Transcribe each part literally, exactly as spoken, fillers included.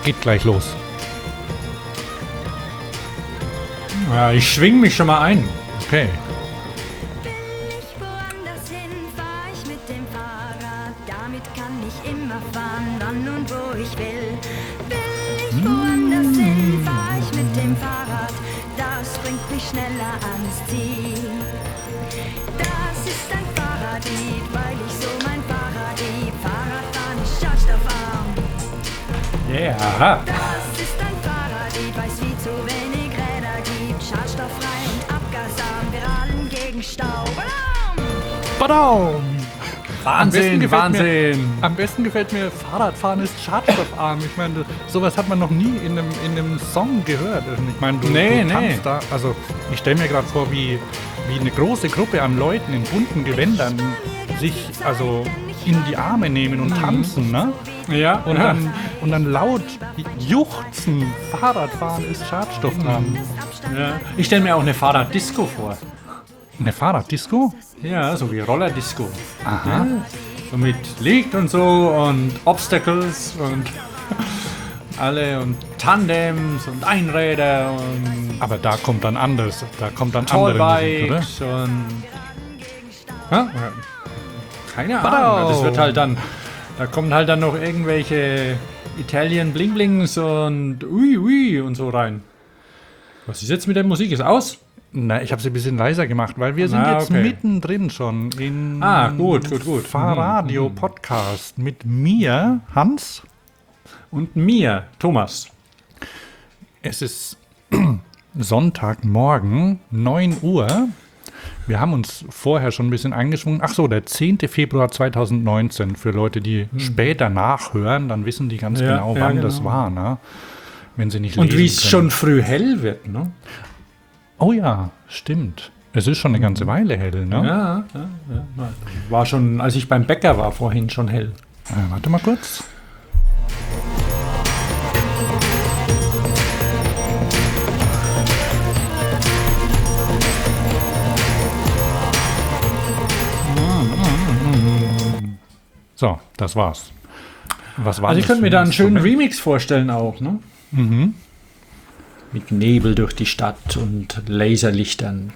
geht gleich los. Ja, ich schwing mich schon mal ein. Okay. Will ich woanders hin, fahr ich mit dem Fahrrad. Damit kann ich immer fahren, wann und wo ich will. Will ich woanders hin, fahr ich mit dem Fahrrad. Das bringt mich schneller ans Ziel. Das ist ein Fahrradlied, weil ich so mein Fahrrad lieb. Fahrradfahren ist schadstoffarm. Ja. Das ist ein Fahrradlied, weil's viel zu wenig Räder gibt. Schadstofffrei und abgasarm, wir allen gegen Stau. Alarm! Badam! Wahnsinn, gefällt Wahnsinn. Mir, am besten gefällt mir, Fahrradfahren ist schadstoffarm. Ich meine, sowas hat man noch nie in einem, in einem Song gehört. Ich meine, du, Nee, du tanzt nee. da. Also, ich stelle mir gerade vor, wie, wie eine große Gruppe an Leuten in bunten Gewändern sich also in die Arme nehmen und tanzen, ne? Ja, Und dann, und dann laut juchzen. Fahrradfahren ist schadstoffarm. ja. Ich stelle mir auch eine Fahrraddisco vor. Eine Fahrraddisco? Ja, so wie Rollerdisco. Aha. Ja, so mit Licht und so und Obstacles und alle und Tandems und Einräder und Aber da kommt dann anders. Da kommt dann andere Musik, oder? Tallbikes und... Ja? Keine Badau. Ahnung. Das wird halt dann... Da kommen halt dann noch irgendwelche Italian Bling Blings und Ui Ui und so rein. Was ist jetzt mit der Musik? Ist aus? Na, ich habe sie ein bisschen leiser gemacht, weil wir sind Ah, jetzt okay. mittendrin schon in Ah, gut, gut, gut. Fahrradio Podcast mit mir, Hans. Und mir, Thomas. Es ist Sonntagmorgen, neun Uhr. Wir haben uns vorher schon ein bisschen eingeschwungen. Ach so, der zehnte Februar zweitausendneunzehn. Für Leute, die später nachhören, dann wissen die ganz Ja, genau, ja, wann genau. das war, ne? Wenn sie nicht Und lesen wie es können. schon früh hell wird, ne? Oh ja, stimmt. Es ist schon eine ganze Weile hell, ne? Ja, ja, ja. War schon, als ich beim Bäcker war, vorhin schon hell. Äh, warte mal kurz. So, das war's. Was war Also ich das könnte mir für da ein einen schönen Instrument? Remix vorstellen auch, ne? Mhm. Mit Nebel durch die Stadt und Laserlichtern.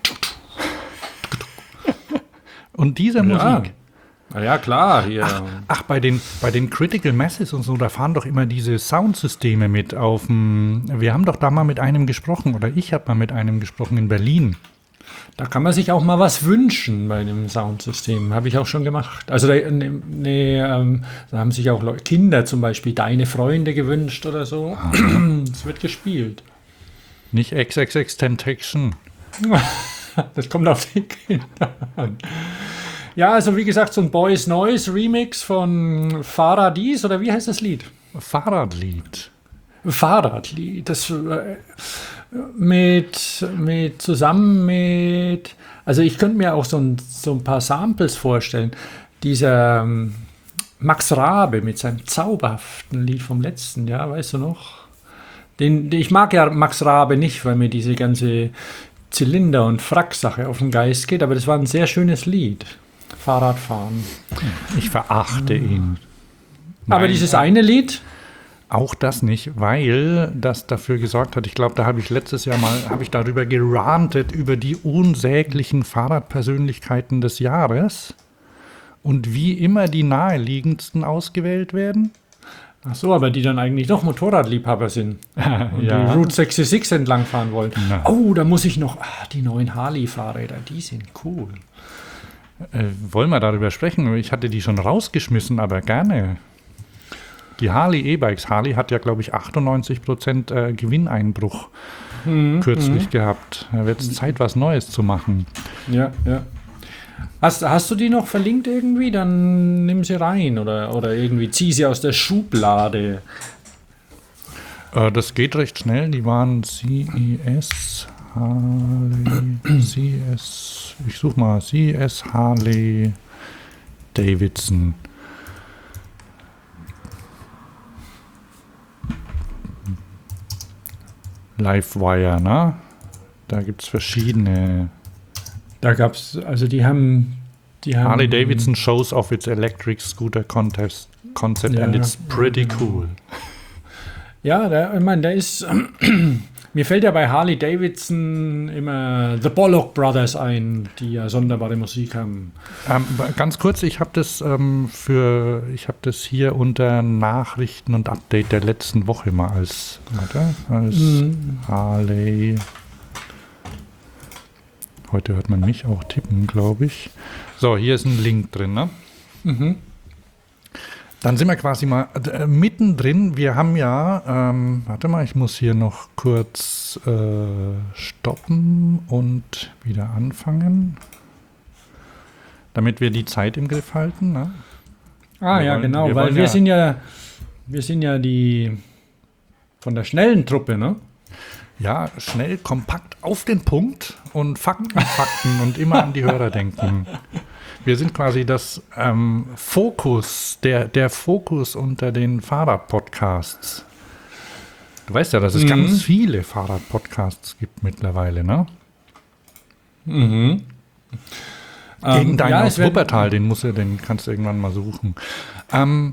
Und diese Musik. Na ja, klar. Hier. Ach, bei den, bei den Critical Masses und so, da fahren doch immer diese Soundsysteme mit auf dem. Wir haben doch da mal mit einem gesprochen, oder ich habe mal mit einem gesprochen in Berlin. Da kann man sich auch mal was wünschen bei dem Soundsystem. Habe ich auch schon gemacht. Also da, ne, ne, ähm, da haben sich auch Leute, Kinder zum Beispiel, deine Freunde gewünscht oder so. Es wird gespielt. Nicht X X X Tentation. Das kommt auf die Kinder an. Ja, also wie gesagt, so ein Boys Noise Remix von Fahrradis, oder wie heißt das Lied? Fahrradlied. Fahrradlied. Das äh, mit, mit zusammen mit, also ich könnte mir auch so ein, so ein paar Samples vorstellen. Dieser ähm, Max Rabe mit seinem zauberhaften Lied vom letzten Jahr, weißt du noch? Den, ich mag ja Max Rabe nicht, weil mir diese ganze Zylinder- und Frack-Sache auf den Geist geht, aber das war ein sehr schönes Lied. Fahrradfahren. Ich verachte ihn. Aber Nein, dieses eine Lied, auch das nicht, weil das dafür gesorgt hat, ich glaube, da habe ich letztes Jahr mal, habe ich darüber gerantet, über die unsäglichen Fahrradpersönlichkeiten des Jahres und wie immer die naheliegendsten ausgewählt werden. ach so, aber die dann eigentlich doch Motorradliebhaber sind und Ja. die Route sechsundsechzig entlangfahren wollen. Na. Oh, da muss ich noch, ah, die neuen Harley-Fahrräder, die sind cool. Äh, wollen wir darüber sprechen? Ich hatte die schon rausgeschmissen, aber gerne. Die Harley E-Bikes. Harley hat ja, glaube ich, achtundneunzig Prozent äh, Gewinneinbruch kürzlich gehabt. Da wird es Zeit, was Neues zu machen. Ja, ja. Hast, hast du die noch verlinkt irgendwie? Dann nimm sie rein oder, oder irgendwie zieh sie aus der Schublade. Äh, das geht recht schnell. Die waren C E S Harley, C S, ich suche mal, C S Harley Davidson. Livewire, ne? Da gibt es verschiedene. Da gab's, also die haben, die haben Harley Davidson shows off its electric scooter contest concept Ja, and it's pretty cool. Ja, der, ich meine, der ist. Mir fällt ja bei Harley Davidson immer The Bollock Brothers ein, die ja sonderbare Musik haben. Ähm, ganz kurz, ich habe das ähm, für, ich habe das hier unter Nachrichten und Update der letzten Woche mal als, warte, als Mhm. Harley. Heute hört man mich auch tippen, glaube ich. So, hier ist ein Link drin, ne? Mhm. Dann sind wir quasi mal äh, mittendrin. Wir haben ja, ähm, warte mal, ich muss hier noch kurz äh, stoppen und wieder anfangen, damit wir die Zeit im Griff halten. Ne? Ah Wir ja, wollen- genau, wir weil wollen wir ja- sind ja, wir sind ja die von der schnellen Truppe, ne? Ja, schnell, kompakt auf den Punkt und Fakten, Fakten und immer an die Hörer denken. Wir sind quasi das ähm, Fokus, der, der Fokus unter den Fahrradpodcasts. Du weißt ja, dass es Mhm. ganz viele Fahrradpodcasts gibt mittlerweile, ne? Mhm. Gegen Ähm, deinen ja, aus es wird- Wuppertal, den musst du, den kannst du irgendwann mal suchen. Ähm,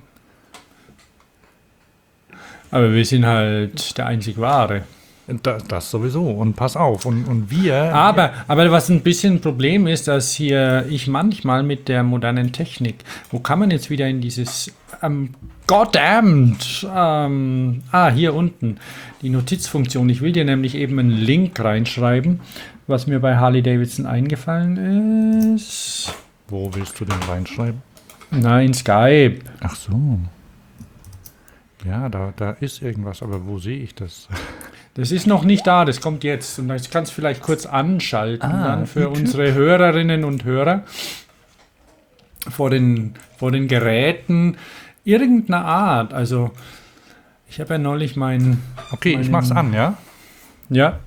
Aber wir sind halt der einzig Wahre. das, das sowieso. Und pass auf. Und, und wir. Aber, aber was ein bisschen ein Problem ist, dass hier ich manchmal mit der modernen Technik, wo kann man jetzt wieder in dieses ähm, Goddamned, ähm, ah, hier unten, die Notizfunktion. Ich will dir nämlich eben einen Link reinschreiben, was mir bei Harley Davidson eingefallen ist. Wo willst du den reinschreiben? Na, in Skype. Ach so. Ja, da, da ist irgendwas, aber wo sehe ich das? Das ist noch nicht da, das kommt jetzt. Und das kannst du vielleicht kurz anschalten Ah, dann für YouTube. unsere Hörerinnen und Hörer vor den, vor den Geräten irgendeiner Art. Also ich habe ja neulich mein... Okay, ich meinen- mach's an, ja? Ja.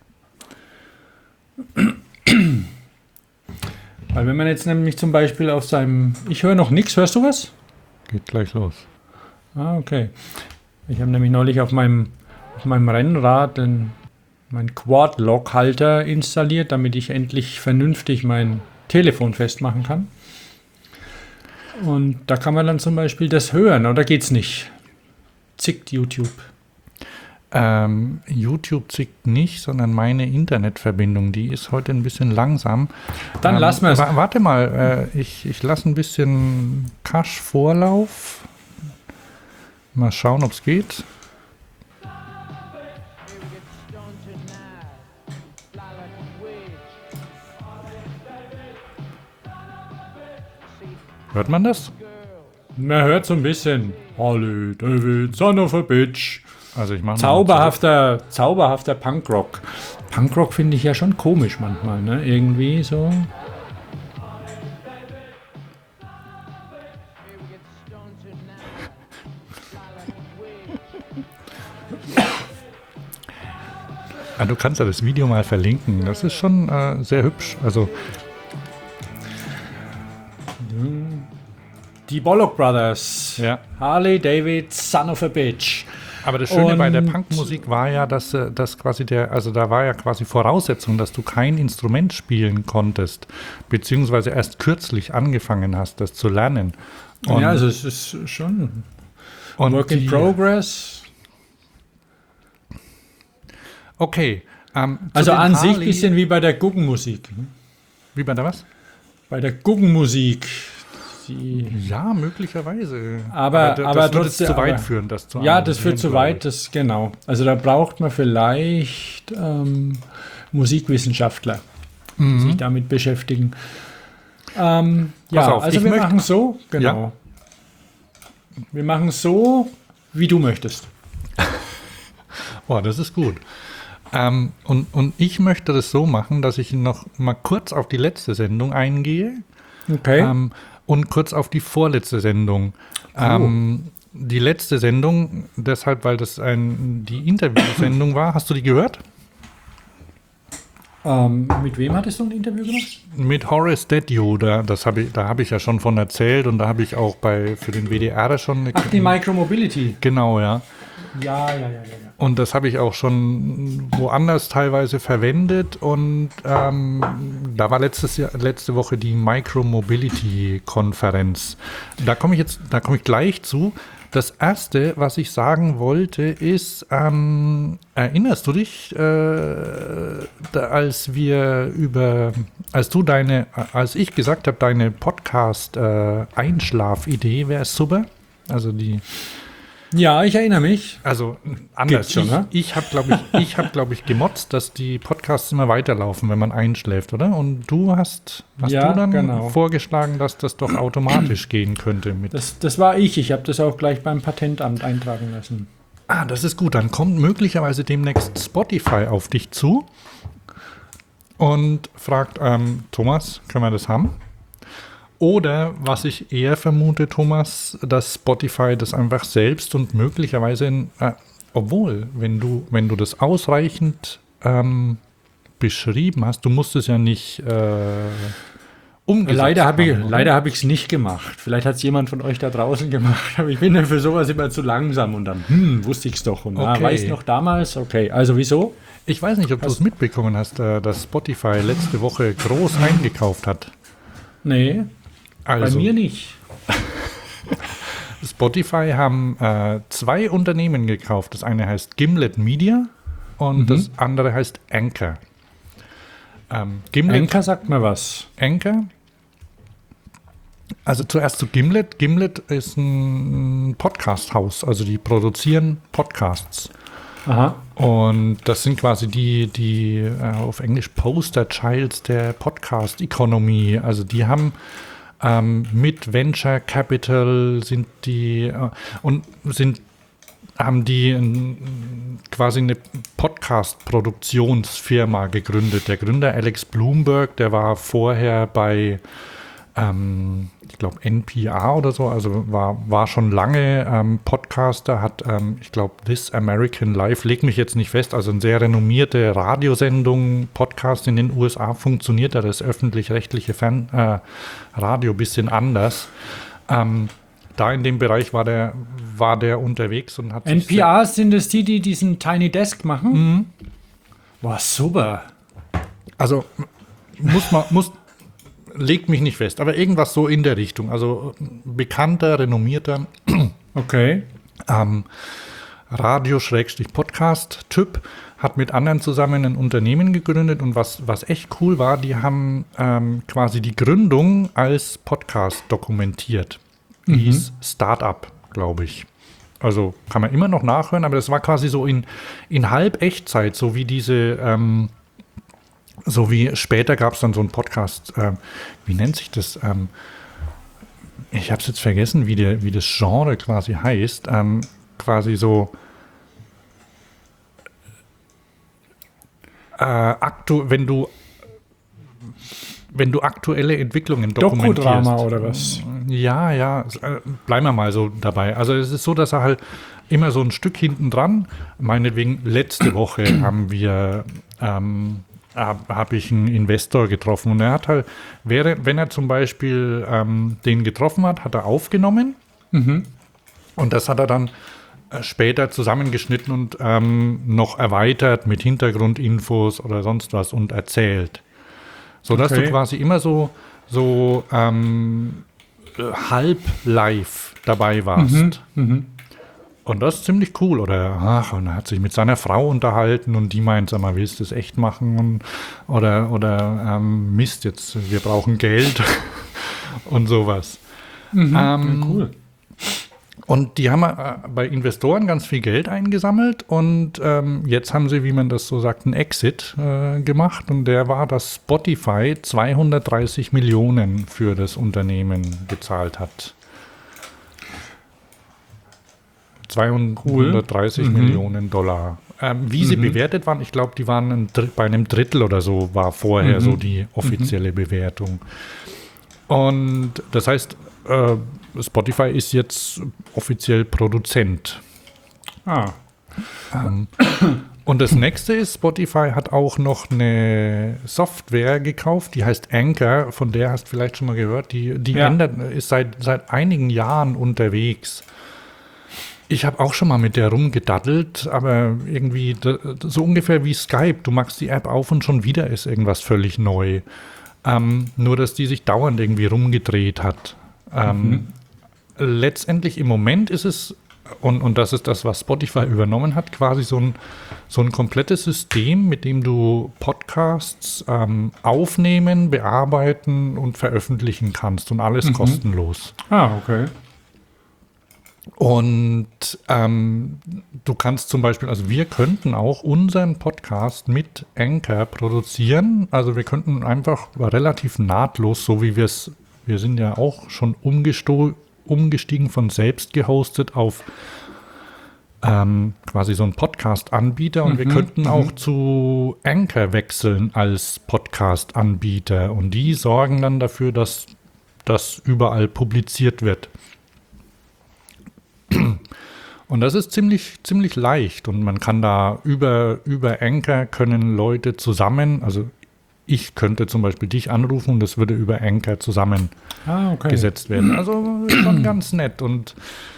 Weil wenn man jetzt nämlich zum Beispiel auf seinem... Ich höre noch nichts, hörst du was? Geht gleich los. Ah, okay. Ich habe nämlich neulich auf meinem, auf meinem Rennrad den, meinen Quad-Lock-Halter installiert, damit ich endlich vernünftig mein Telefon festmachen kann. Und da kann man dann zum Beispiel das hören, oder geht's nicht? Zickt YouTube. Ähm, YouTube zickt nicht, sondern meine Internetverbindung, die ist heute ein bisschen langsam. Dann Ähm, lassen wir es. wa- Warte mal, äh, ich, ich lasse ein bisschen Cache-Vorlauf. Mal schauen, ob es geht. Hört man das? Man hört so ein bisschen. Harley David, son of a bitch. Also ich mache Zauberhafter, zauberhafter Punkrock. Punkrock finde ich ja schon komisch manchmal, ne? Irgendwie so. Ah, du kannst ja das Video mal verlinken. Das ist schon äh, sehr hübsch. Also Die Bollock Brothers. ja. Harley David, son of a bitch. Aber das Schöne bei der Und- Punkmusik war ja, dass, äh, dass quasi der, also da war ja quasi Voraussetzung, dass du kein Instrument spielen konntest, beziehungsweise erst kürzlich angefangen hast, das zu lernen. Und, ja, also es ist schon und Work in die- Progress. Okay. Ähm, zu Also den an sich ein Harley- bisschen wie bei der Guggenmusik. Wie bei der was? Bei der Guggenmusik. Die, Ja, möglicherweise. Aber- das aber würde trotzdem- zu weit aber- führen, das zu ja, das führt analysieren, zu glaube weit, das genau. Also da braucht man vielleicht ähm, Musikwissenschaftler, die ich. sich Mhm. damit beschäftigen. Ähm, ja, auf, also ich wir möchte- machen so, genau. Wir machen so, wie du möchtest. Oh, das ist gut. Ähm, und, und ich möchte das so machen, dass ich noch mal kurz auf die letzte Sendung eingehe. Okay. Ähm, und kurz auf die vorletzte Sendung. Ähm, die letzte Sendung, deshalb, weil das ein, die Interviewsendung war. Hast du die gehört? Ähm, mit wem hattest du ein Interview gemacht? Mit Horace Dediu, da, das hab ich, da habe ich ja schon von erzählt und da habe ich auch bei, für den W D R schon... eine- Ach, die Micromobility. Genau, ja. Ja, ja, ja, ja. ja. Und das habe ich auch schon woanders teilweise verwendet. Und ähm, da war letztes Jahr, letzte Woche die Micromobility-Konferenz. Da komme ich jetzt, da komme ich gleich zu. Das Erste, was ich sagen wollte, ist, ähm, erinnerst du dich, äh, da, als wir über, als du deine, als ich gesagt habe, deine Podcast-Einschlaf-Idee wäre super? Also die Ja, ich erinnere mich. Also anders. Gibt's schon, ich ne? ich habe, glaube ich, ich habe, glaube ich, gemotzt, dass die Podcasts immer weiterlaufen, wenn man einschläft, oder? Und du hast, hast Ja, du dann genau. vorgeschlagen, dass das doch automatisch gehen könnte mit. Das, das war ich. Ich habe das auch gleich beim Patentamt eintragen lassen. Ah, das ist gut. Dann kommt möglicherweise demnächst Spotify auf dich zu und fragt, ähm, Thomas, können wir das haben? Oder, was ich eher vermute, Thomas, dass Spotify das einfach selbst und möglicherweise, in, äh, obwohl, wenn du, wenn du das ausreichend ähm, beschrieben hast, du musst es ja nicht äh, umgesetzt Leider habe ich haben, oder? leider habe ich es nicht gemacht. Vielleicht hat es jemand von euch da draußen gemacht, aber ich bin ja für sowas immer zu langsam und dann, hm, wusste ich es doch. Und Okay. ah, weiß noch damals? Okay, also wieso? Ich weiß nicht, ob du es mitbekommen hast, äh, dass Spotify letzte Woche groß eingekauft hat. Nee, Also, bei mir nicht. Spotify haben äh, zwei Unternehmen gekauft. Das eine heißt Gimlet Media und Mhm. das andere heißt Anchor. Ähm, Gimlet, Anchor sagt mir was. Anchor. Also zuerst zu Gimlet. Gimlet ist ein Podcast-Haus, also die produzieren Podcasts. Aha. Und das sind quasi die, die äh, auf Englisch Poster Childs der Podcast-Ökonomie. Also die haben ähm, mit Venture Capital sind die äh, und sind haben die ähm, quasi eine Podcast-Produktionsfirma gegründet. Der Gründer Alex Bloomberg, der war vorher bei ähm, ich glaube N P R oder so, also war, war schon lange ähm, Podcaster, hat, ähm, ich glaube, This American Life, leg mich jetzt nicht fest, also eine sehr renommierte Radiosendung, Podcast in den U S A funktioniert da das öffentlich-rechtliche Fern, äh, Radio ein bisschen anders. Ähm, da in dem Bereich war der, war der unterwegs und hat N sich P R sind es die, die diesen Tiny Desk machen? Mhm. Boah, super. Also muss man, muss, legt mich nicht fest, aber irgendwas so in der Richtung. Also bekannter, renommierter Okay. ähm, Radio-Podcast-Typ hat mit anderen zusammen ein Unternehmen gegründet und was, was echt cool war, die haben ähm, quasi die Gründung als Podcast dokumentiert. Mhm. Hieß Startup, glaube ich. Also kann man immer noch nachhören, aber das war quasi so in, in Halb-Echtzeit, so wie diese ähm, So wie später gab es dann so einen Podcast, ähm, wie nennt sich das? Ähm, ich habe es jetzt vergessen, wie, der, wie das Genre quasi heißt. Ähm, quasi so äh, aktu wenn du wenn du aktuelle Entwicklungen dokumentierst. Dokudrama oder was? Ja, ja, äh, bleiben wir mal so dabei. Also es ist so, dass er halt immer so ein Stück hinten dran, meinetwegen letzte Woche haben wir ähm, habe ich einen Investor getroffen und er hat halt, wäre, wenn er zum Beispiel ähm, den getroffen hat, hat er aufgenommen Mhm. und das hat er dann äh, später zusammengeschnitten und ähm, noch erweitert mit Hintergrundinfos oder sonst was und erzählt. Sodass Okay. du quasi immer so, so ähm, halb live dabei warst. Mhm. Und das ist ziemlich cool. Oder ach, und er hat sich mit seiner Frau unterhalten und die meint, sag mal, willst du es echt machen? Und, oder oder ähm, Mist, jetzt, wir brauchen Geld und sowas. Mhm. Ähm, Ja, cool. Und die haben äh, bei Investoren ganz viel Geld eingesammelt und ähm, jetzt haben sie, wie man das so sagt, einen Exit äh, gemacht und der war, dass Spotify zweihundertdreißig Millionen für das Unternehmen gezahlt hat. zweihundertdreißig Cool. Mhm. Millionen Dollar. Ähm, wie sie Mhm. bewertet waren, ich glaube, die waren ein Dr- bei einem Drittel oder so, war vorher Mhm. so die offizielle Bewertung. Und das heißt, äh, Spotify ist jetzt offiziell Produzent. Ah. Ähm, und das nächste ist, Spotify hat auch noch eine Software gekauft, die heißt Anchor, von der hast du vielleicht schon mal gehört, die, die Ja. ändert, ist seit, seit einigen Jahren unterwegs. Ich habe auch schon mal mit der rumgedaddelt, aber irgendwie da, so ungefähr wie Skype. Du machst die App auf und schon wieder ist irgendwas völlig neu. Ähm, nur, dass die sich dauernd irgendwie rumgedreht hat. Ähm, mhm. Letztendlich im Moment ist es, und, und das ist das, was Spotify übernommen hat, quasi so ein, so ein komplettes System, mit dem du Podcasts ähm, aufnehmen, bearbeiten und veröffentlichen kannst und alles mhm. kostenlos. Ah, okay. Und ähm, du kannst zum Beispiel, also wir könnten auch unseren Podcast mit Anchor produzieren. Also wir könnten einfach relativ nahtlos, so wie wir es, wir sind ja auch schon umgesto- umgestiegen von selbst gehostet auf ähm, quasi so einen Podcast-Anbieter. Und mhm, wir könnten mhm. auch zu Anchor wechseln als Podcast-Anbieter. Und die sorgen dann dafür, dass das überall publiziert wird. Und das ist ziemlich, ziemlich leicht und man kann da über, über Anchor können Leute zusammen, also ich könnte zum Beispiel dich anrufen und das würde über Anchor zusammengesetzt ah, okay. werden. Also schon ganz nett. Und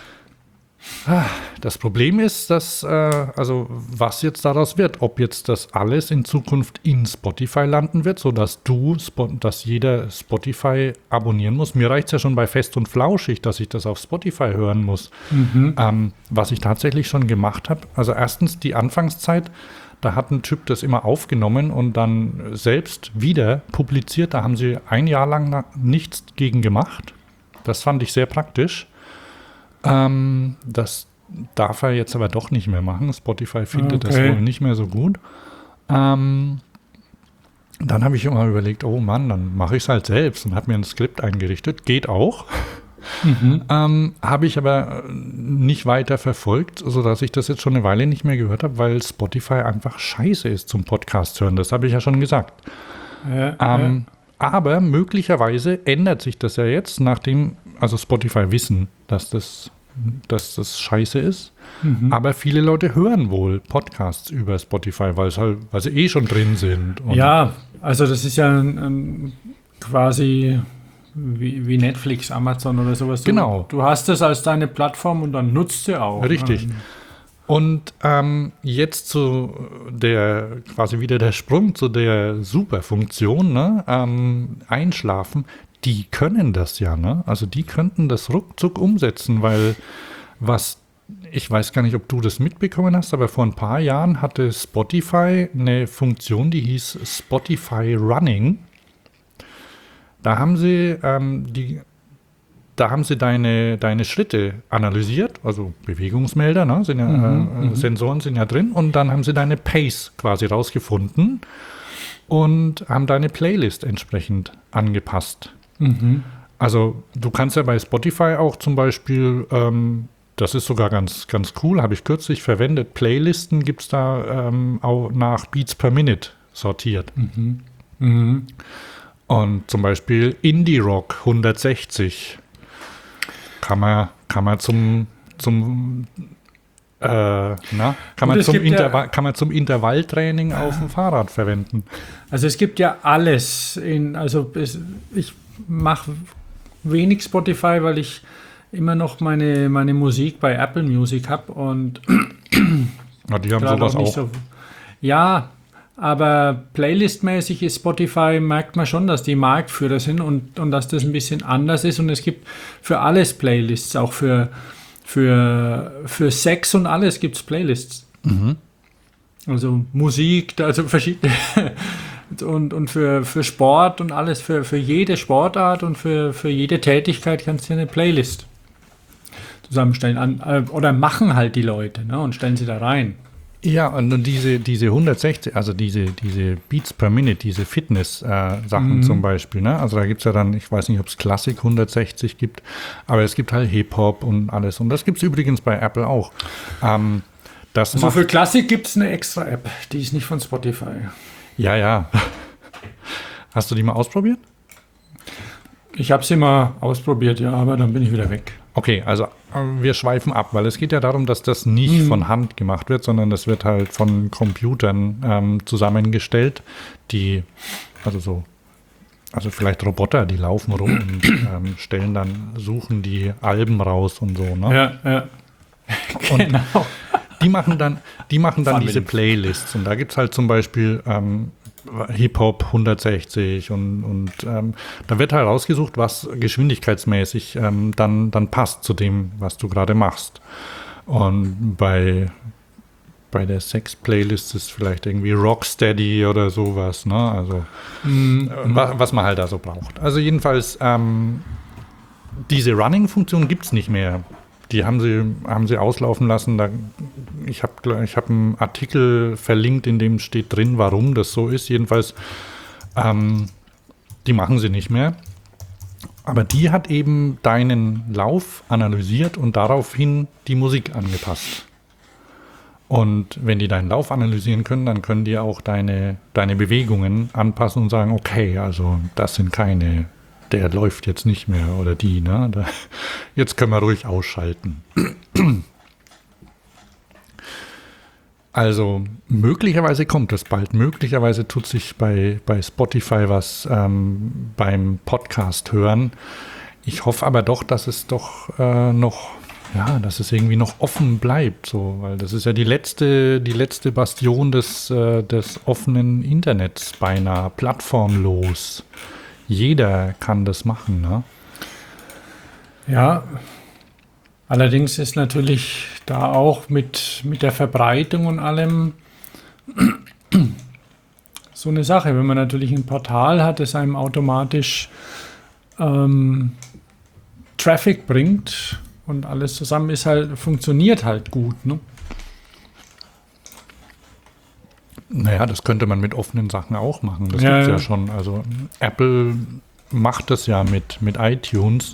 ah, das Problem ist, dass, äh, also was jetzt daraus wird, ob jetzt das alles in Zukunft in Spotify landen wird, sodass du, dass jeder Spotify abonnieren muss. Mir reicht es ja schon bei Fest und Flauschig, dass ich das auf Spotify hören muss. Mhm. Ähm, was ich tatsächlich schon gemacht habe, also erstens die Anfangszeit, da hat ein Typ das immer aufgenommen und dann selbst wieder publiziert. Da haben sie ein Jahr lang nichts gegen gemacht. Das fand ich sehr praktisch. Ähm, das darf er jetzt aber doch nicht mehr machen. Spotify findet okay. das wohl nicht mehr so gut. Ähm, dann habe ich immer überlegt, oh Mann, dann mache ich es halt selbst und habe mir ein Skript eingerichtet. Geht auch. Mhm. Ähm, habe ich aber nicht weiter verfolgt, sodass ich das jetzt schon eine Weile nicht mehr gehört habe, weil Spotify einfach scheiße ist zum Podcast hören. Das habe ich ja schon gesagt. Ja, ähm, ja. Aber möglicherweise ändert sich das ja jetzt, nachdem, also Spotify wissen, dass das, dass das scheiße ist. Mhm. Aber viele Leute hören wohl Podcasts über Spotify, weil, es halt, weil sie eh schon drin sind. Und ja, also das ist ja ein, ein quasi Wie, wie Netflix, Amazon oder sowas. Du, genau. Du hast es als deine Plattform und dann nutzt sie auch. Richtig. Ne? Und ähm, jetzt zu der, quasi wieder der Sprung zu der Superfunktion, ne? ähm, Einschlafen, die können das ja, ne? Also die könnten das ruckzuck umsetzen, weil was, ich weiß gar nicht, ob du das mitbekommen hast, aber vor ein paar Jahren hatte Spotify eine Funktion, die hieß Spotify Running. Da haben sie ähm, die, da haben sie deine, deine Schritte analysiert, also Bewegungsmelder, ne, sind ja, mhm, äh, Sensoren sind ja drin, und dann haben sie deine Pace quasi rausgefunden und haben deine Playlist entsprechend angepasst. Mhm. Also du kannst ja bei Spotify auch zum Beispiel, ähm, das ist sogar ganz, ganz cool, habe ich kürzlich verwendet, Playlisten gibt es da ähm, auch nach Beats per Minute sortiert. Mhm. Mhm. Und zum Beispiel Indie Rock hundertsechzig kann man, kann man zum, zum, äh, na, kann, man zum Interva- ja, kann man zum Intervalltraining auf dem Fahrrad verwenden. Also es gibt ja alles. In, also es, ich mache wenig Spotify, weil ich immer noch meine, meine Musik bei Apple Music habe. Und ja, die haben sowas auch. So, ja, aber playlistmäßig ist Spotify, merkt man schon, dass die Marktführer sind und, und dass das ein bisschen anders ist. Und es gibt für alles Playlists, auch für, für, für Sex und alles gibt es Playlists. Mhm. Also Musik, also verschiedene und, und für, für Sport und alles, für, für jede Sportart und für, für jede Tätigkeit kannst du eine Playlist zusammenstellen. An, oder machen halt die Leute, ne, und stellen sie da rein. Ja, und diese, diese hundertsechzig, also diese, diese Beats per Minute, diese Fitness-Sachen äh, mhm. zum Beispiel, ne? Also da gibt es ja dann, ich weiß nicht, ob es Klassik hundertsechzig gibt, aber es gibt halt Hip-Hop und alles. Und das gibt es übrigens bei Apple auch. Ähm, das also für Klassik gibt es eine extra App, die ist nicht von Spotify. Ja, ja. Hast du die mal ausprobiert? Ich habe sie mal ausprobiert, ja, aber dann bin ich wieder weg. Okay, also wir schweifen ab, weil es geht ja darum, dass das nicht hm. von Hand gemacht wird, sondern das wird halt von Computern ähm, zusammengestellt, die, also so, also vielleicht Roboter, die laufen rum und ähm, stellen dann, suchen die Alben raus und so, ne? Ja, ja. Und Genau. die machen dann, die machen dann Fahren diese wir den- Playlists. Und da gibt es halt zum Beispiel ähm, Hip-Hop hundertsechzig und, und ähm, da wird halt rausgesucht, was geschwindigkeitsmäßig ähm, dann, dann passt zu dem, was du gerade machst. Und bei, bei der Sex-Playlist ist vielleicht irgendwie Rocksteady oder sowas, ne? Also Mhm. äh, was, was man halt da so braucht. Also jedenfalls, ähm, diese Running-Funktion gibt es nicht mehr. Die haben sie, haben sie auslaufen lassen. Da, ich habe ich hab einen Artikel verlinkt, in dem steht drin, warum das so ist. Jedenfalls, ähm, die machen sie nicht mehr. Aber die hat eben deinen Lauf analysiert und daraufhin die Musik angepasst. Und wenn die deinen Lauf analysieren können, dann können die auch deine, deine Bewegungen anpassen und sagen, okay, also das sind keine, der läuft jetzt nicht mehr oder die, ne? Da, jetzt können wir ruhig ausschalten. Also möglicherweise kommt es bald. Möglicherweise tut sich bei, bei Spotify was ähm, beim Podcast hören. Ich hoffe aber doch, dass es doch äh, noch, ja, dass es irgendwie noch offen bleibt, so, weil das ist ja die letzte, die letzte Bastion des, äh, des offenen Internets beinahe, plattformlos. Jeder kann das machen, ne? Ja, allerdings ist natürlich da auch mit, mit der Verbreitung und allem so eine Sache. Wenn man natürlich ein Portal hat, das einem automatisch ähm, Traffic bringt und alles zusammen ist halt, funktioniert halt gut, ne? Naja, das könnte man mit offenen Sachen auch machen. Das Ja, gibt es ja. ja. schon. Also Apple macht das ja mit, mit iTunes.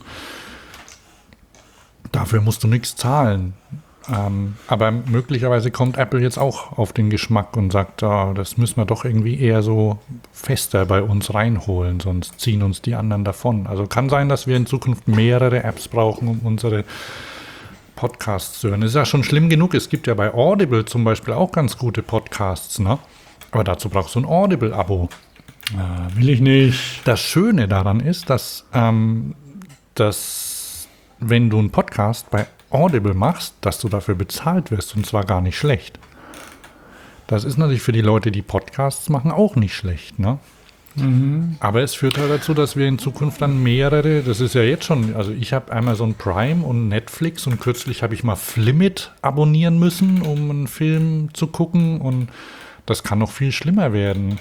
Dafür musst du nichts zahlen. Ähm, aber möglicherweise kommt Apple jetzt auch auf den Geschmack und sagt, ah, das müssen wir doch irgendwie eher so fester bei uns reinholen, sonst ziehen uns die anderen davon. Also kann sein, dass wir in Zukunft mehrere Apps brauchen, um unsere Podcasts zu hören. Das ist ja schon schlimm genug. Es gibt ja bei Audible zum Beispiel auch ganz gute Podcasts, ne? Aber dazu brauchst du ein Audible-Abo. Ah, will ich nicht. Das Schöne daran ist, dass, ähm, dass wenn du einen Podcast bei Audible machst, dass du dafür bezahlt wirst und zwar gar nicht schlecht. Das ist natürlich für die Leute, die Podcasts machen, auch nicht schlecht, ne? Mhm. Aber es führt halt dazu, dass wir in Zukunft dann mehrere, das ist ja jetzt schon, also ich habe Amazon Prime und Netflix und kürzlich habe ich mal Flimit abonnieren müssen, um einen Film zu gucken und das kann noch viel schlimmer werden.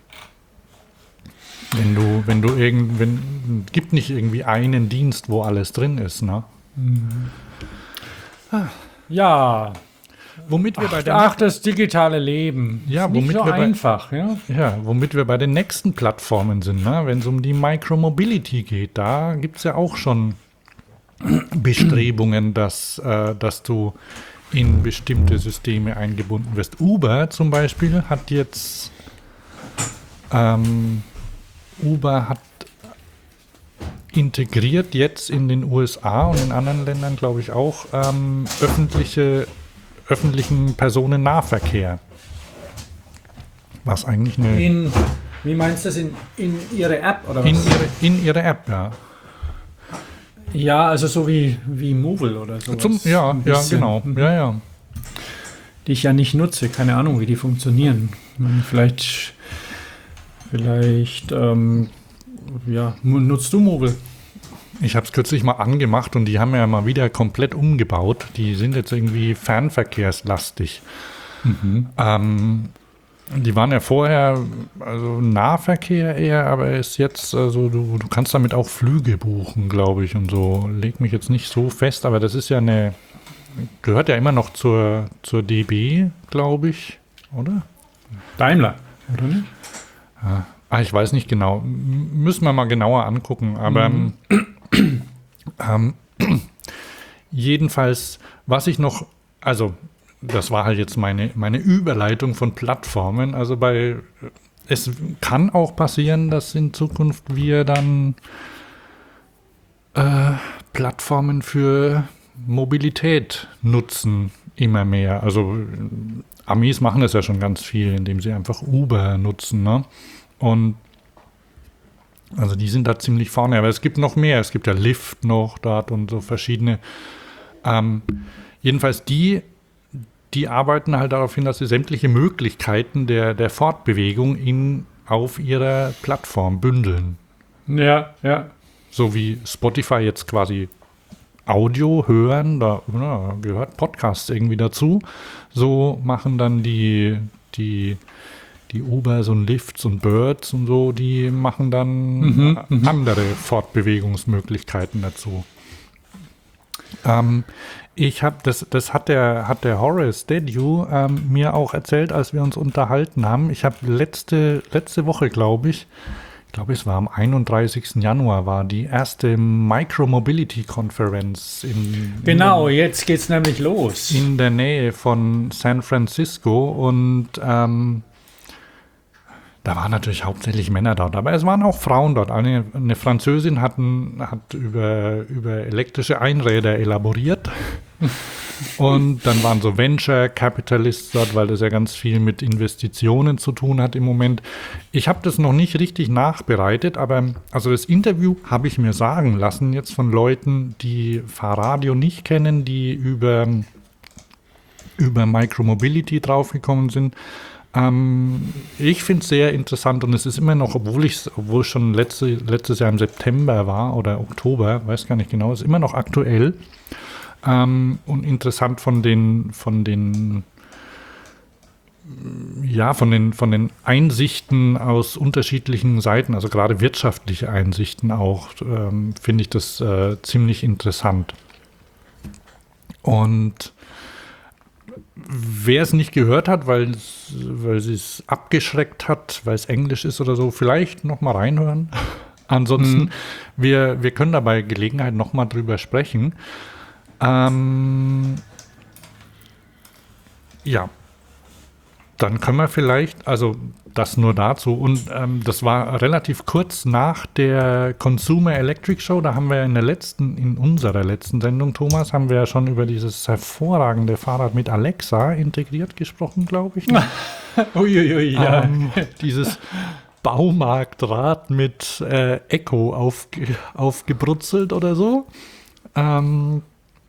Wenn du, wenn du irgend, wenn, gibt nicht irgendwie einen Dienst, wo alles drin ist, ne? Ja, Womit wir ach, bei der ach, das digitale Leben. Ja, ist nicht womit so wir bei- einfach, ja. Ja, womit wir bei den nächsten Plattformen sind, ne? Wenn es um die Micromobility geht, da gibt es ja auch schon Bestrebungen, dass, äh, dass du in bestimmte Systeme eingebunden wirst. Uber zum Beispiel hat jetzt ähm, Uber hat integriert jetzt in den U S A und in anderen Ländern, glaube ich, auch ähm, öffentliche, öffentlichen Personennahverkehr. Was eigentlich eine In, wie meinst du das, in, in ihre App oder was? In ihre, in ihre App, ja. Ja, also so wie, wie Movil oder so. Zum, ja, ja, genau. Ja, ja. Die ich ja nicht nutze. Keine Ahnung, wie die funktionieren. Ich meine, Vielleicht, vielleicht, ähm, ja, mu- nutzt du Movil? Ich habe es kürzlich mal angemacht und die haben ja mal wieder komplett umgebaut. Die sind jetzt irgendwie fernverkehrslastig. Ähm, die waren ja vorher also Nahverkehr eher, aber ist jetzt, also du, du kannst damit auch Flüge buchen, glaube ich, und so. Leg mich jetzt nicht so fest, aber das ist ja eine, gehört ja immer noch zur, zur D B, glaube ich, oder? Daimler, oder nicht? Ah, ich weiß nicht genau. M- Müssen wir mal genauer angucken. Aber Mhm. ähm, jedenfalls, was ich noch, also das war halt jetzt meine, meine Überleitung von Plattformen. Also bei, es kann auch passieren, dass in Zukunft wir dann äh, Plattformen für Mobilität nutzen, immer mehr. Also äh, Amis machen das ja schon ganz viel, indem sie einfach Uber nutzen, ne? Und also die sind da ziemlich vorne, aber es gibt noch mehr. Es gibt ja Lyft noch dort und so verschiedene. Ähm, jedenfalls die, die arbeiten halt darauf hin, dass sie sämtliche Möglichkeiten der, der Fortbewegung in, auf ihrer Plattform bündeln. Ja, ja. So wie Spotify jetzt quasi Audio hören, da ja, gehört Podcasts irgendwie dazu. So machen dann die, die, die Ubers und Lyfts und Birds und so, die machen dann Mhm, äh, mhm. andere Fortbewegungsmöglichkeiten dazu. Ähm, ich habe das, das hat der, hat der Horace Dediu ähm, mir auch erzählt, als wir uns unterhalten haben. Ich habe letzte, letzte Woche, glaube ich, ich glaube, es war am einunddreißigsten Januar, war die erste Micromobility-Konferenz in, Genau, jetzt geht's nämlich los. in der Nähe von San Francisco und ähm, da waren natürlich hauptsächlich Männer dort, aber es waren auch Frauen dort. Eine, eine Französin hat, ein, hat über, über elektrische Einräder elaboriert. Und dann waren so Venture Capitalists dort, weil das ja ganz viel mit Investitionen zu tun hat im Moment. Ich habe das noch nicht richtig nachbereitet, aber also das Interview habe ich mir sagen lassen jetzt von Leuten, die Fahrradio nicht kennen, die über, über Micromobility draufgekommen sind. Ähm, ich finde es sehr interessant und es ist immer noch, obwohl ich obwohl es schon letzte, letztes Jahr im September war oder Oktober, weiß gar nicht genau, ist immer noch aktuell. Ähm, und interessant von den, von den, ja, von den, von den Einsichten aus unterschiedlichen Seiten, also gerade wirtschaftliche Einsichten auch, ähm, finde ich das äh, ziemlich interessant. Und wer es nicht gehört hat, weil es, weil es abgeschreckt hat, weil es Englisch ist oder so, vielleicht noch mal reinhören. Ansonsten, Mhm. wir, wir können da bei Gelegenheit noch mal drüber sprechen. Ähm, ja, dann können wir vielleicht, also das nur dazu. Und ähm, das war relativ kurz nach der Consumer Electric Show. Da haben wir in der letzten, in unserer letzten Sendung, Thomas, haben wir ja schon über dieses hervorragende Fahrrad mit Alexa integriert gesprochen, glaube ich. Ne? Uiuiui, ja. ähm, dieses Baumarktrad mit äh, Echo aufge, aufgebrutzelt oder so. Ähm,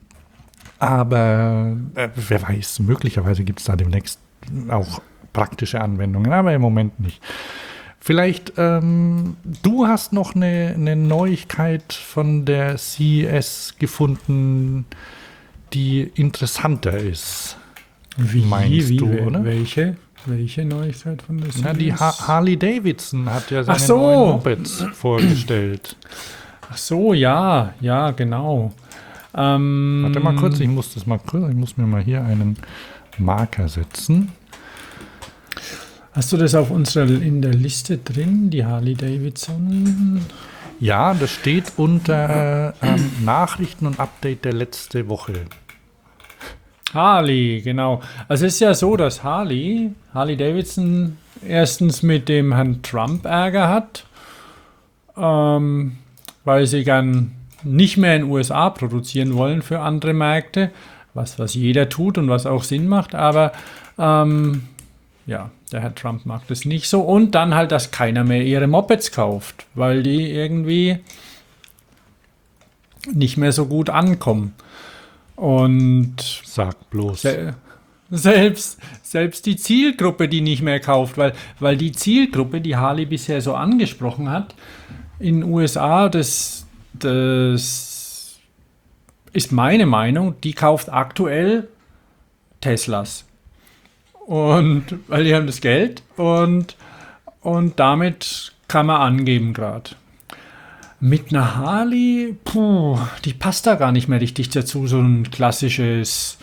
aber äh, wer weiß, möglicherweise gibt es da demnächst auch praktische Anwendungen, aber im Moment nicht. Vielleicht, ähm, du hast noch eine, eine Neuigkeit von der C E S gefunden, die interessanter ist. Wie, meinst wie, du, wel- oder? Welche? Welche Neuigkeit von der Na, die C E S? ha- Harley Davidson hat ja seine Ach so. neuen Mopeds vorgestellt. Ach so, ja, ja, genau. Ähm, Warte mal kurz, ich muss das mal kurz, ich muss mir mal hier einen Marker setzen. Hast du das auf unserer in der Liste drin, die Harley Davidson? Ja, das steht unter ähm, Nachrichten und Update der letzte Woche. Harley, genau. Also es ist ja so, dass Harley, Harley Davidson erstens mit dem Herrn Trump Ärger hat, ähm, weil sie gern nicht mehr in den U S A produzieren wollen für andere Märkte, was, was jeder tut und was auch Sinn macht, aber ähm, ja, der Herr Trump mag das nicht so. Und dann halt, dass keiner mehr ihre Mopeds kauft, weil die irgendwie nicht mehr so gut ankommen. Und Sag bloß. Se- Selbst, selbst die Zielgruppe, die nicht mehr kauft, weil, weil die Zielgruppe, die Harley bisher so angesprochen hat, in den U S A, das, das ist meine Meinung, die kauft aktuell Teslas. Und weil die haben das Geld und, und damit kann man angeben gerade. Mit einer Harley, puh, die passt da gar nicht mehr richtig dazu, so ein klassisches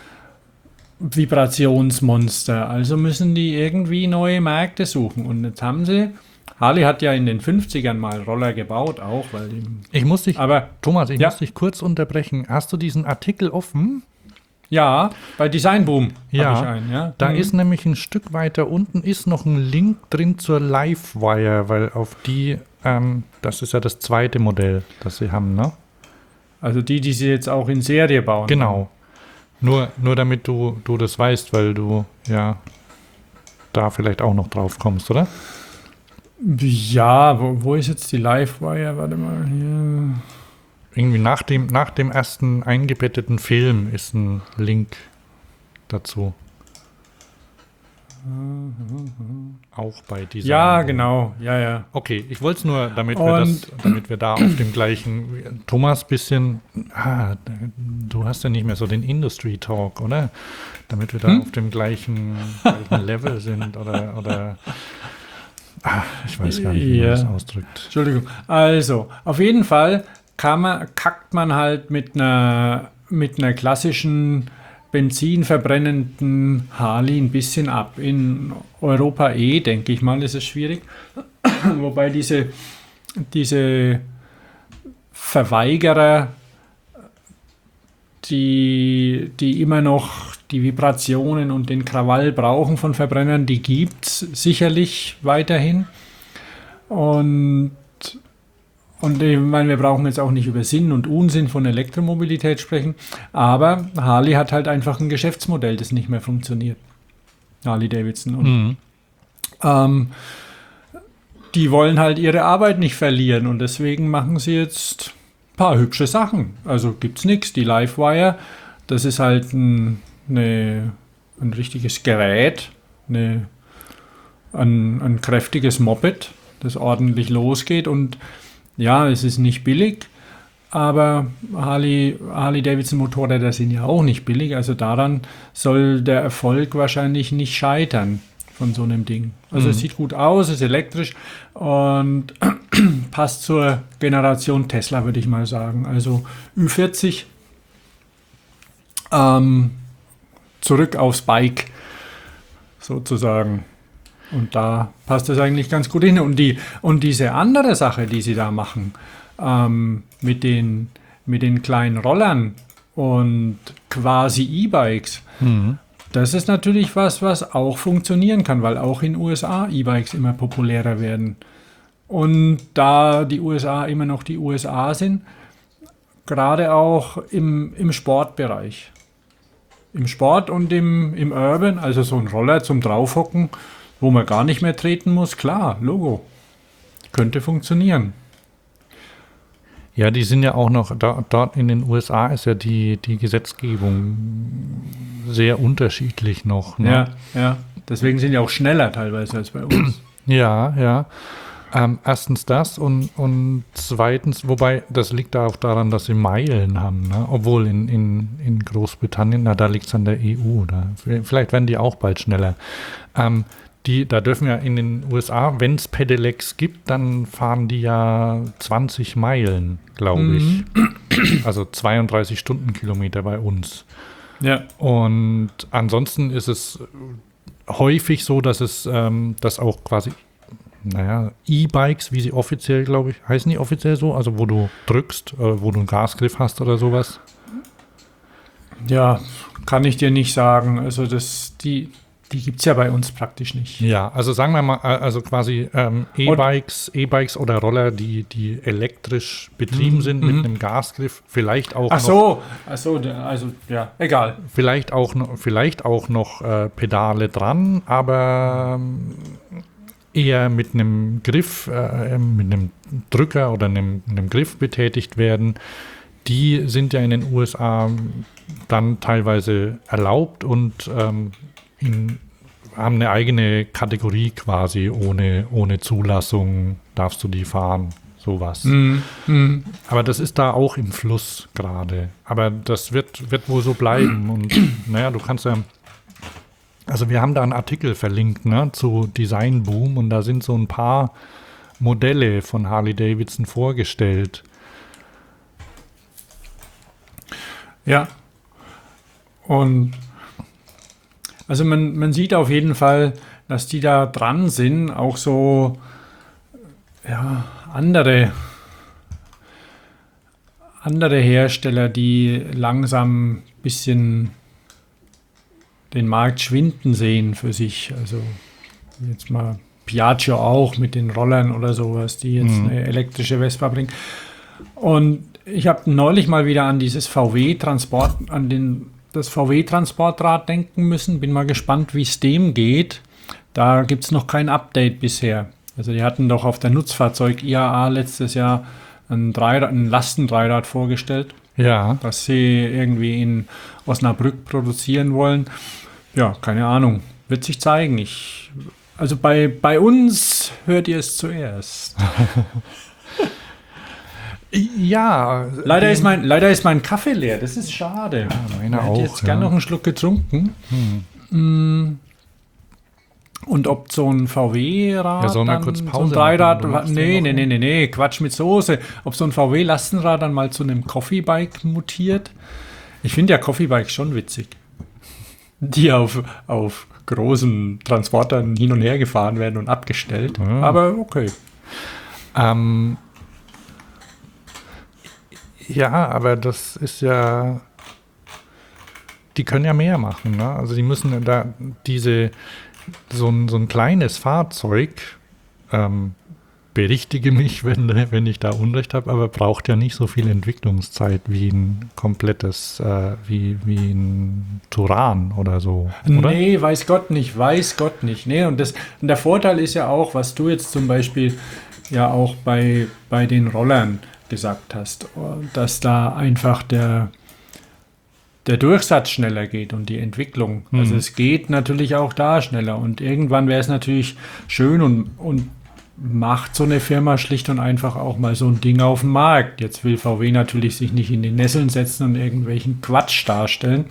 Vibrationsmonster. Also müssen die irgendwie neue Märkte suchen. Und jetzt haben sie, Harley hat ja in den fünfzigern mal Roller gebaut auch, weil die, Ich muss dich, aber Thomas, ich Ja. muss dich kurz unterbrechen. Hast du diesen Artikel offen? ja, bei Design Boom Ja, habe ich einen. Ja, Da Mhm. ist nämlich ein Stück weiter unten ist noch ein Link drin zur Livewire, weil auf die, ähm, das ist ja das zweite Modell, das sie haben, ne? Also die, die sie jetzt auch in Serie bauen. Genau. Nur, nur damit du, du das weißt, weil du ja da vielleicht auch noch drauf kommst, oder? Ja, wo, wo ist jetzt die Livewire? Warte mal hier. irgendwie nach dem, nach dem ersten eingebetteten Film ist ein Link dazu. Auch bei dieser. Ja, genau. Ja, ja. Okay, ich wollte es nur, damit wir, das, damit wir da auf dem gleichen. Thomas, bisschen. Ah, du hast ja nicht mehr so den Industry Talk, oder? Damit wir da hm? auf dem gleichen, gleichen Level sind oder. oder ah, ich weiß gar nicht, wie ja. man das ausdrückt. Entschuldigung. Also, auf jeden Fall kann man, kackt man halt mit einer, mit einer klassischen benzinverbrennenden Harley ein bisschen ab. In Europa eh, denke ich mal, ist es schwierig. Wobei diese, diese Verweigerer, die, die immer noch die Vibrationen und den Krawall brauchen von Verbrennern, die gibt es sicherlich weiterhin. Und Und ich meine, wir brauchen jetzt auch nicht über Sinn und Unsinn von Elektromobilität sprechen, aber Harley hat halt einfach ein Geschäftsmodell, das nicht mehr funktioniert. Harley Davidson. Und, mhm. ähm, die wollen halt ihre Arbeit nicht verlieren und deswegen machen sie jetzt ein paar hübsche Sachen. Also gibt's nichts. Die Livewire, das ist halt ein, eine, ein richtiges Gerät, eine, ein, ein kräftiges Moped, das ordentlich losgeht und ja, es ist nicht billig, aber Harley, Harley Davidson Motorräder sind ja auch nicht billig, also daran soll der Erfolg wahrscheinlich nicht scheitern von so einem Ding. Also mhm. es sieht gut aus, ist elektrisch und passt zur Generation Tesla, würde ich mal sagen. Also Ü vierzig, ähm, zurück aufs Bike sozusagen. Und da passt das eigentlich ganz gut hin. Und, die, und diese andere Sache, die sie da machen, ähm, mit, den, mit den kleinen Rollern und quasi E-Bikes, mhm. das ist natürlich was, was auch funktionieren kann, weil auch in den U S A E-Bikes immer populärer werden. Und da die U S A immer noch die U S A sind, gerade auch im, im Sportbereich. Im Sport und im, im Urban, also so ein Roller zum Draufhocken, wo man gar nicht mehr treten muss, klar, Logo. Könnte funktionieren. Ja, die sind ja auch noch, da, dort in den U S A ist ja die, die Gesetzgebung sehr unterschiedlich noch. Ne? Ja, ja. Deswegen sind die auch schneller teilweise als bei uns. Ja, ja. Ähm, erstens das und, und zweitens, wobei das liegt da auch daran, dass sie Meilen haben, ne? Obwohl in, in, in Großbritannien, na da liegt es an der E U, da, vielleicht werden die auch bald schneller. Ähm, Die, da dürfen ja in den U S A, wenn es Pedelecs gibt, dann fahren die ja zwanzig Meilen, glaube ich. Mhm. Also zweiunddreißig Stundenkilometer bei uns. Ja. Und ansonsten ist es häufig so, dass es ähm, dass auch quasi, naja, E-Bikes, wie sie offiziell, glaube ich, heißen die offiziell so? Also wo du drückst, äh, wo du einen Gasgriff hast oder sowas? Ja, kann ich dir nicht sagen. Also das, die... Die gibt es ja bei uns praktisch nicht. Ja, also sagen wir mal, also quasi ähm, E-Bikes, E-Bikes oder Roller, die, die elektrisch betrieben mm, sind mit mm. einem Gasgriff, vielleicht auch ach noch. So, ach so, also ja, egal. Vielleicht auch noch, vielleicht auch noch äh, Pedale dran, aber ähm, eher mit einem Griff, äh, mit einem Drücker oder einem, einem Griff betätigt werden. Die sind ja in den U S A dann teilweise erlaubt und ähm, In, haben eine eigene Kategorie quasi, ohne, ohne Zulassung darfst du die fahren, sowas. Mm, mm. Aber das ist da auch im Fluss gerade. Aber das wird, wird wohl so bleiben. Und naja, du kannst ja, also wir haben da einen Artikel verlinkt, ne, zu Design Boom und da sind so ein paar Modelle von Harley Davidson vorgestellt. Ja. Und also man, man sieht auf jeden Fall, dass die da dran sind, auch so ja, andere, andere Hersteller, die langsam ein bisschen den Markt schwinden sehen für sich. Also jetzt mal Piaggio auch mit den Rollern oder sowas, die jetzt mhm. eine elektrische Vespa bringen. Und ich habe neulich mal wieder an dieses V W-Transport, an den das V W-Transportrad denken müssen. Bin mal gespannt, wie es dem geht. Da gibt es noch kein Update bisher. Also die hatten doch auf der Nutzfahrzeug I A A letztes Jahr ein, Dreirad, ein Lastendreirad vorgestellt, Ja. das sie irgendwie in Osnabrück produzieren wollen. Ja, keine Ahnung. Wird sich zeigen. Ich, also bei, bei uns hört ihr es zuerst. Ja. Leider dem- ist, mein, leider ist mein Kaffee leer. Das ist schade. meiner ich hätte auch, jetzt gern ja. noch einen Schluck getrunken. Mm. Und ob so ein V W-Rad, Ja, sollen wir dann, kurz so ein Pause Dreirad, machen? Du machst nee, ja noch nee, nee, einen. nee, nee, Quatsch mit Soße. Ob so ein V W-Lastenrad dann mal zu einem Coffee-Bike mutiert. Ich finde ja Coffee-Bikes schon witzig. Die auf, auf großen Transportern hin und her gefahren werden und abgestellt. Ja. Aber okay. Ähm, ja, aber das ist ja, die können ja mehr machen, ne? Also die müssen da diese, so ein, so ein kleines Fahrzeug, ähm, berichtige mich, wenn, wenn ich da Unrecht habe, aber braucht ja nicht so viel Entwicklungszeit wie ein komplettes, äh, wie, wie ein Turan oder so, oder? Nee, weiß Gott nicht, weiß Gott nicht. Nee, und, das, und der Vorteil ist ja auch, was du jetzt zum Beispiel ja auch bei, bei den Rollern gesagt hast, dass da einfach der, der Durchsatz schneller geht und die Entwicklung. Mhm. Also es geht natürlich auch da schneller und irgendwann wäre es natürlich schön und, und macht so eine Firma schlicht und einfach auch mal so ein Ding auf den Markt. Jetzt will V W natürlich sich nicht in die Nesseln setzen und irgendwelchen Quatsch darstellen.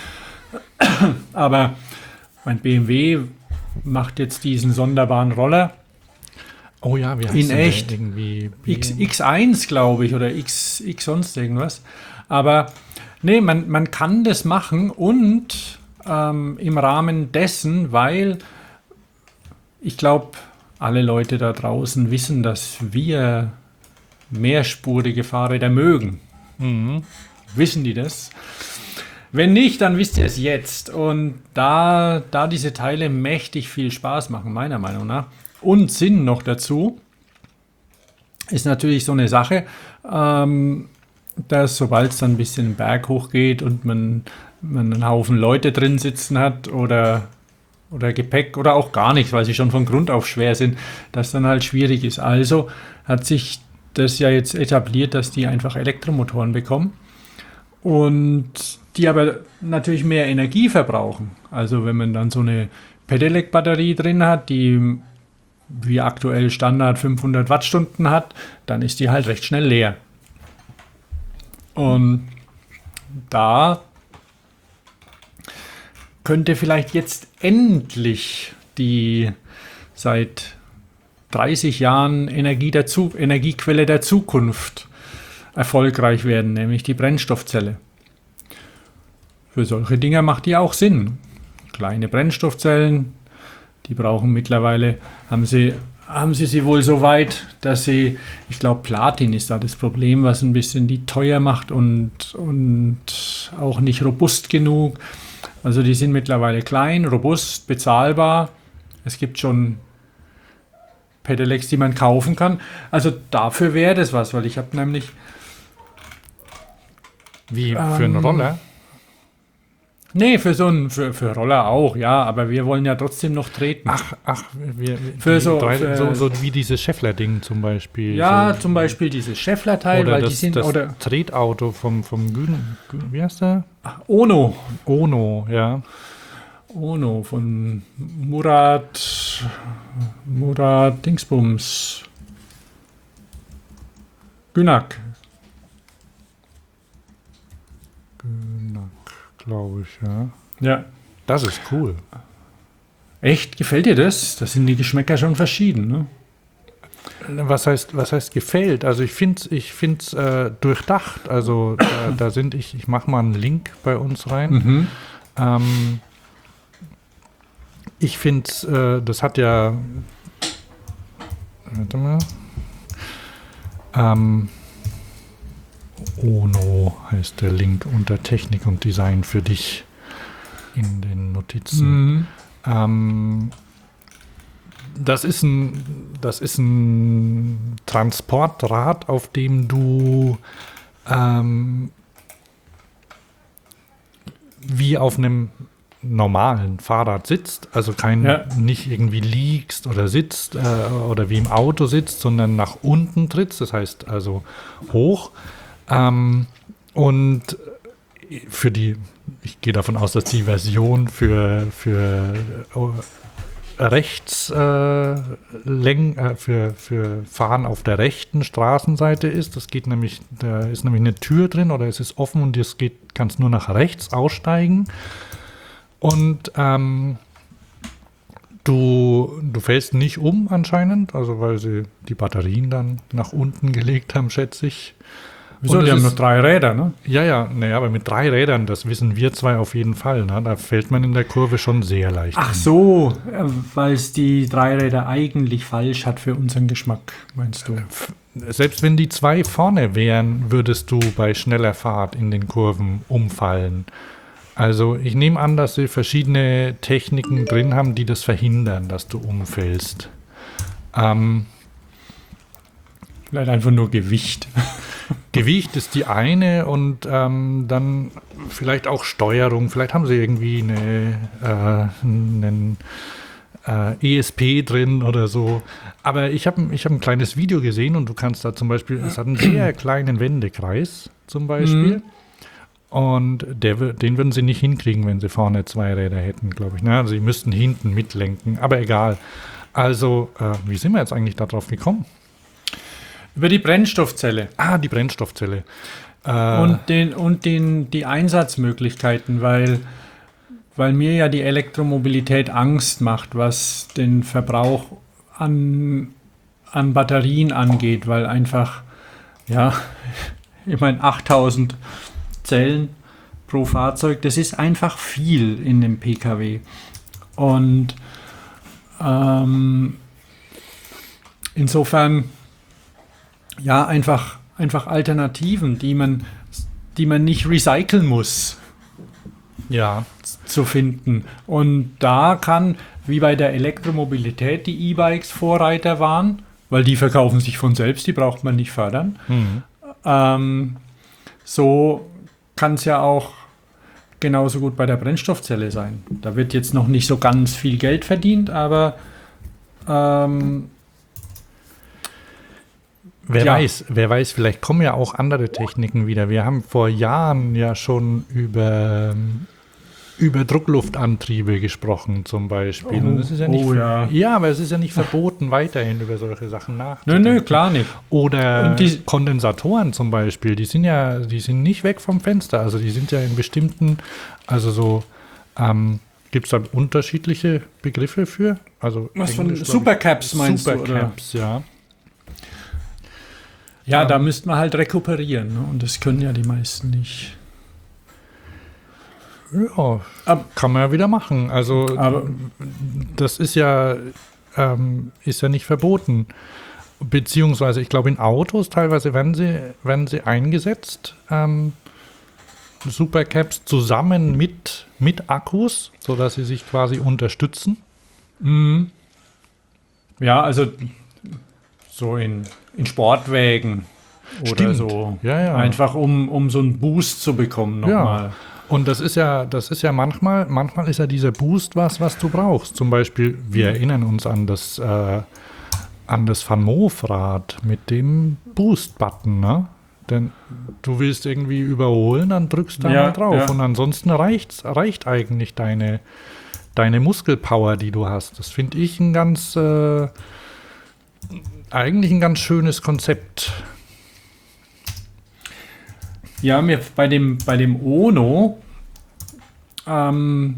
Aber mein B M W macht jetzt diesen sonderbaren Roller. Oh ja, wie heißt In denn der echt. irgendwie? X, X eins, glaube ich, oder X, X sonst irgendwas. Aber nee, man, man kann das machen und ähm, im Rahmen dessen, weil ich glaube, alle Leute da draußen wissen, dass wir mehrspurige Fahrräder mögen. Mhm. Wissen die das? Wenn nicht, dann wisst ihr es jetzt. Und da, da diese Teile mächtig viel Spaß machen, meiner Meinung nach, und Sinn noch dazu, ist natürlich so eine Sache, ähm, dass sobald es dann ein bisschen den Berg hochgeht und man, man einen Haufen Leute drin sitzen hat oder, oder Gepäck oder auch gar nichts, weil sie schon von Grund auf schwer sind, das dann halt schwierig ist. Also hat sich das ja jetzt etabliert, dass die einfach Elektromotoren bekommen und die aber natürlich mehr Energie verbrauchen. Also wenn man dann so eine Pedelec-Batterie drin hat, die wie aktuell Standard fünfhundert Wattstunden hat, dann ist die halt recht schnell leer. Und da könnte vielleicht jetzt endlich die seit dreißig Jahren Energie der Zu- Energiequelle der Zukunft erfolgreich werden, nämlich die Brennstoffzelle. Für solche Dinger macht die auch Sinn. Kleine Brennstoffzellen, die brauchen mittlerweile, haben sie, haben sie sie wohl so weit, dass sie, ich glaube Platin ist da das Problem, was ein bisschen die teuer macht und, und auch nicht robust genug. Also die sind mittlerweile klein, robust, bezahlbar. Es gibt schon Pedelecs, die man kaufen kann. Also dafür wäre das was, weil ich habe nämlich Wie für einen Ähm, Roller? nee, für so einen, für, für Roller auch, ja, aber wir wollen ja trotzdem noch treten. Ach, ach, wir, Für die so- drei, für- so, so wie dieses Scheffler-Ding zum Beispiel. ja, so, zum Beispiel dieses Scheffler-Teil, oder weil das, die sind, das oder Tretauto vom, vom Gün, Gün, wie heißt der? Ono, Ono, ja. Ono von Murat, Murat Dingsbums, Günak. Glaube ich, ja. Ja. Das ist cool. Echt? Gefällt dir das? Da sind die Geschmäcker schon verschieden, ne? Was heißt, was heißt gefällt? Also ich finde es ich find's, äh, durchdacht. Also da, da sind ich, ich mache mal einen Link bei uns rein. Mhm. Ähm, ich finde es, äh, das hat ja, warte mal, ähm, Ono heißt der Link unter Technik und Design für dich in den Notizen. Mhm. Ähm, das ist ein, das ist ein Transportrad, auf dem du ähm, wie auf einem normalen Fahrrad sitzt, also kein Ja. nicht irgendwie liegst oder sitzt äh, oder wie im Auto sitzt, sondern nach unten trittst, das heißt also hoch. Ähm, und für die, ich gehe davon aus, dass die Version für, für äh, rechts äh, Läng, äh, für, für Fahren auf der rechten Straßenseite ist. Das geht nämlich, da ist nämlich eine Tür drin oder es ist offen und es geht, kannst nur nach rechts aussteigen. Und ähm, du, du fällst nicht um anscheinend, also weil sie die Batterien dann nach unten gelegt haben, schätze ich. Wieso? Und Die es haben ist- nur drei Räder, ne? Ja, ja, naja, aber mit drei Rädern, das wissen wir zwei auf jeden Fall. Ne? Da fällt man in der Kurve schon sehr leicht. Ach um. so, weil es die drei Räder eigentlich falsch hat für unseren Geschmack, meinst du? Selbst wenn die zwei vorne wären, würdest du bei schneller Fahrt in den Kurven umfallen. Also ich nehme an, dass sie verschiedene Techniken drin haben, die das verhindern, dass du umfällst. Ähm, Vielleicht einfach nur Gewicht. Gewicht ist die eine und ähm, dann vielleicht auch Steuerung. Vielleicht haben sie irgendwie eine, äh, einen äh, E S P drin oder so. Aber ich habe ich hab ein kleines Video gesehen und du kannst da zum Beispiel, es hat einen sehr kleinen Wendekreis zum Beispiel. Mhm. Und der, wür- den würden sie nicht hinkriegen, wenn sie vorne zwei Räder hätten, glaube ich. Ne? Also sie müssten hinten mitlenken, aber egal. Also, äh, wie sind wir jetzt eigentlich darauf gekommen? Über die Brennstoffzelle Ah, die Brennstoffzelle. Äh, und, den, und den, die Einsatzmöglichkeiten, weil, weil mir ja die Elektromobilität Angst macht, was den Verbrauch an, an Batterien angeht, weil einfach, ja, ich meine, achttausend Zellen pro Fahrzeug, das ist einfach viel in dem Pkw. Und ähm, insofern, ja, einfach, einfach Alternativen, die man, die man nicht recyceln muss, ja. zu finden. Und da kann, wie bei der Elektromobilität, die E-Bikes Vorreiter waren, weil die verkaufen sich von selbst, die braucht man nicht fördern. Mhm. Ähm, so kann es ja auch genauso gut bei der Brennstoffzelle sein. Da wird jetzt noch nicht so ganz viel Geld verdient, aber ähm, Wer Ja. weiß, wer weiß, vielleicht kommen ja auch andere Techniken wieder. Wir haben vor Jahren ja schon über, über Druckluftantriebe gesprochen, zum Beispiel. Oh, Und das ist ja nicht oh ja. ja, aber es ist ja nicht verboten, weiterhin über solche Sachen nö, nachzudenken. nö, klar nicht. Oder Und die- Kondensatoren zum Beispiel, die sind ja, die sind nicht weg vom Fenster. Also die sind ja in bestimmten, also so, ähm, gibt es da unterschiedliche Begriffe für? Also Was von Englisch, glaub ich. Supercaps meinst du, oder? Supercaps, ja. Ja, Ähm, da müsste man halt rekuperieren, ne? Und das können ja die meisten nicht. Ja, Ab- kann man ja wieder machen. Also Aber- das ist ja, ähm, ist ja nicht verboten. Beziehungsweise, ich glaube, in Autos teilweise werden sie, werden sie eingesetzt, ähm, Supercaps zusammen mit, mit Akkus, sodass sie sich quasi unterstützen. Mhm. Ja, also so in, in Sportwägen oder Stimmt. so. Ja, ja. Einfach um, um so einen Boost zu bekommen Ja. nochmal. Und das ist ja, das ist ja manchmal, manchmal ist ja dieser Boost was, was du brauchst. Zum Beispiel, wir erinnern uns an das, äh, an das Van Moof-Rad mit dem Boost-Button, ne? Denn du willst irgendwie überholen, dann drückst du da Ja, mal drauf. ja. Und ansonsten reicht's, reicht eigentlich deine, deine Muskelpower, die du hast. Das finde ich ein ganz, äh, eigentlich ein ganz schönes Konzept. Ja, mir bei dem, bei dem Ono ähm,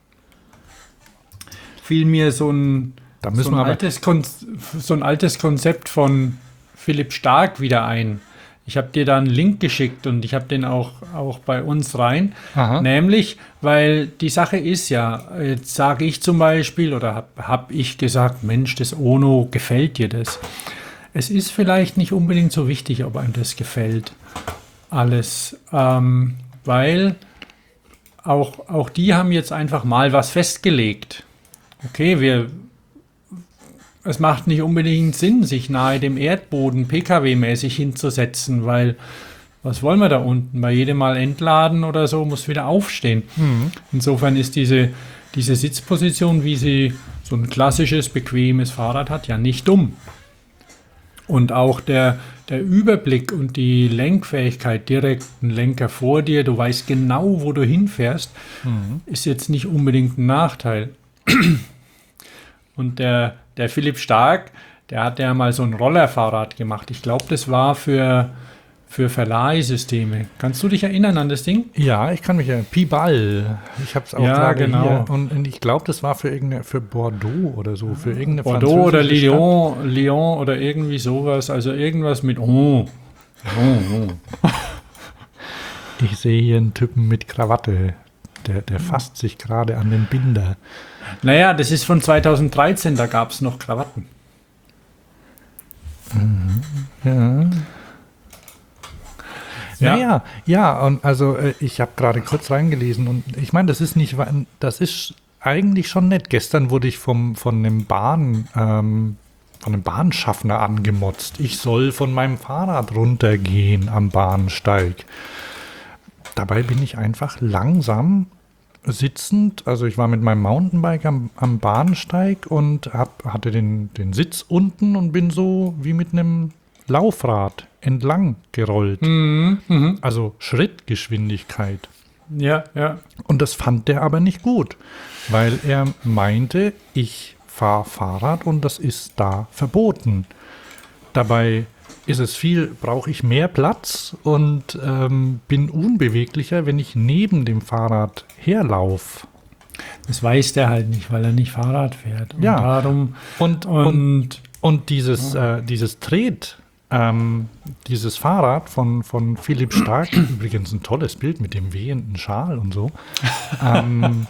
fiel mir so ein, Da müssen so, wir ein aber, altes Kon so ein altes Konzept von Philipp Stark wieder ein. Ich habe dir da einen Link geschickt und ich habe den auch, auch bei uns rein. aha, Nämlich, weil die Sache ist ja, jetzt sage ich zum Beispiel oder habe hab ich gesagt, Mensch, das Ono, gefällt dir das? Es ist vielleicht nicht unbedingt so wichtig, ob einem das gefällt, alles, ähm, weil auch, auch die haben jetzt einfach mal was festgelegt. Okay, wir, es macht nicht unbedingt Sinn, sich nahe dem Erdboden Pkw-mäßig hinzusetzen, weil was wollen wir da unten? Bei jedem Mal entladen oder so muss wieder aufstehen. Mhm. Insofern ist diese, diese Sitzposition, wie sie so ein klassisches, bequemes Fahrrad hat, ja nicht dumm. Und auch der, der Überblick und die Lenkfähigkeit, direkt ein Lenker vor dir, du weißt genau, wo du hinfährst, Mhm. ist jetzt nicht unbedingt ein Nachteil. Und der, der Philipp Stark, der hat ja mal so ein Rollerfahrrad gemacht. Ich glaube, das war für, für Verleihsysteme. Kannst du dich erinnern an das Ding? Ja, ich kann mich ja. Pi-Ball. Ich habe es auch Ja, gerade genau. hier. Und, und ich glaube, das war für irgendeine, für Bordeaux oder so, für irgendeine Bordeaux oder französische Lyon, Lyon oder irgendwie sowas. Also irgendwas mit oh. Oh, oh. Ich sehe hier einen Typen mit Krawatte. Der, der fasst sich gerade an den Binder. Naja, das ist von zweitausenddreizehn, da gab es noch Krawatten. Ja. Ja. Naja, ja, und also äh, ich habe gerade kurz reingelesen und ich meine, das ist nicht, wa- das ist eigentlich schon nett. Gestern wurde ich vom, von einem Bahn, ähm, von einem Bahnschaffner angemotzt. Ich soll von meinem Fahrrad runtergehen am Bahnsteig. Dabei bin ich einfach langsam sitzend, also ich war mit meinem Mountainbike am, am Bahnsteig und hab, hatte den, den Sitz unten und bin so wie mit einem Laufrad entlang gerollt. Mhm, mhm. Also Schrittgeschwindigkeit. Ja, ja. Und das fand der aber nicht gut, weil er meinte, ich fahre Fahrrad und das ist da verboten. Dabei ist es viel, brauche ich mehr Platz und ähm, bin unbeweglicher, wenn ich neben dem Fahrrad herlaufe. Das weiß der halt nicht, weil er nicht Fahrrad fährt. Und Ja. darum Und, und, und und dieses, äh, dieses Tret, ähm, dieses Fahrrad von, von Philipp Stark, übrigens ein tolles Bild mit dem wehenden Schal und so, ähm,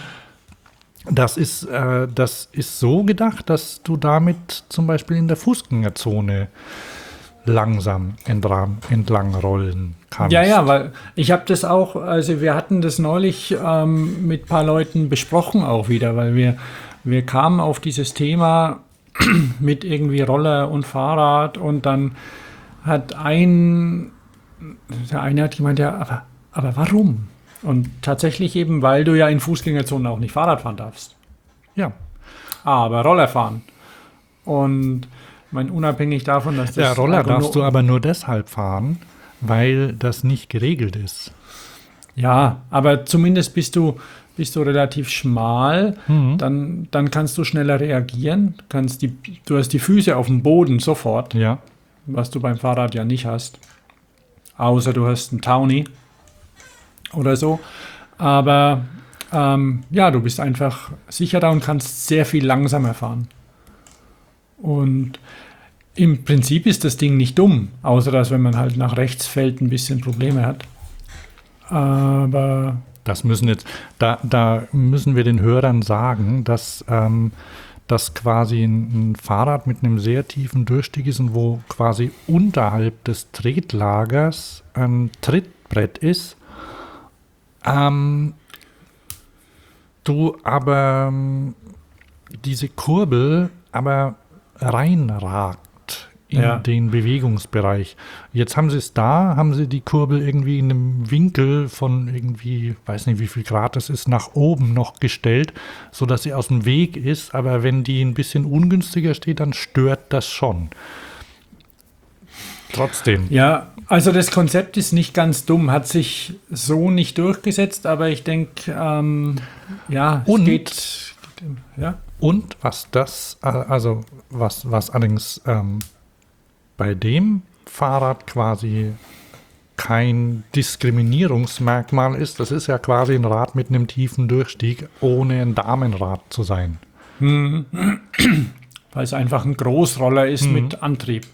das ist, äh, das ist so gedacht, dass du damit zum Beispiel in der Fußgängerzone langsam entlang, entlang rollen kannst. ja, ja, weil ich habe das auch, also wir hatten das neulich ähm, mit ein paar Leuten besprochen auch wieder, weil wir, wir kamen auf dieses Thema mit irgendwie Roller und Fahrrad und dann hat ein, der eine hat gemeint, ja, aber, aber warum? Und tatsächlich eben, weil du ja in Fußgängerzonen auch nicht Fahrrad fahren darfst, Ja. aber Roller fahren. Und mein, unabhängig davon, dass das Der Roller Ergono- darfst du aber nur deshalb fahren, weil das nicht geregelt ist. Ja, aber zumindest bist du, bist du relativ schmal, Mhm. dann, dann kannst du schneller reagieren, kannst die, du hast die Füße auf dem Boden sofort, Ja. was du beim Fahrrad ja nicht hast, außer du hast einen Townie oder so. Aber ähm, ja, du bist einfach sicherer und kannst sehr viel langsamer fahren. Und im Prinzip ist das Ding nicht dumm, außer dass, wenn man halt nach rechts fällt, ein bisschen Probleme hat. Aber Das müssen jetzt, da, da müssen wir den Hörern sagen, dass ähm, das quasi ein, ein Fahrrad mit einem sehr tiefen Durchstieg ist und wo quasi unterhalb des Tretlagers ein Trittbrett ist. Ähm, du aber ähm, diese Kurbel aber reinragt in Ja. den Bewegungsbereich. Jetzt haben sie es da, haben sie die Kurbel irgendwie in einem Winkel von irgendwie, weiß nicht wie viel Grad das ist, nach oben noch gestellt, sodass sie aus dem Weg ist, aber wenn die ein bisschen ungünstiger steht, dann stört das schon. Trotzdem. ja, also das Konzept ist nicht ganz dumm, hat sich so nicht durchgesetzt, aber ich denke, ähm, ja, Und- es geht, ja. Und was das, äh, also was, was allerdings ähm, bei dem Fahrrad quasi kein Diskriminierungsmerkmal ist, das ist ja quasi ein Rad mit einem tiefen Durchstieg, ohne ein Damenrad zu sein. Weil es einfach ein Großroller ist Mhm. mit Antrieb.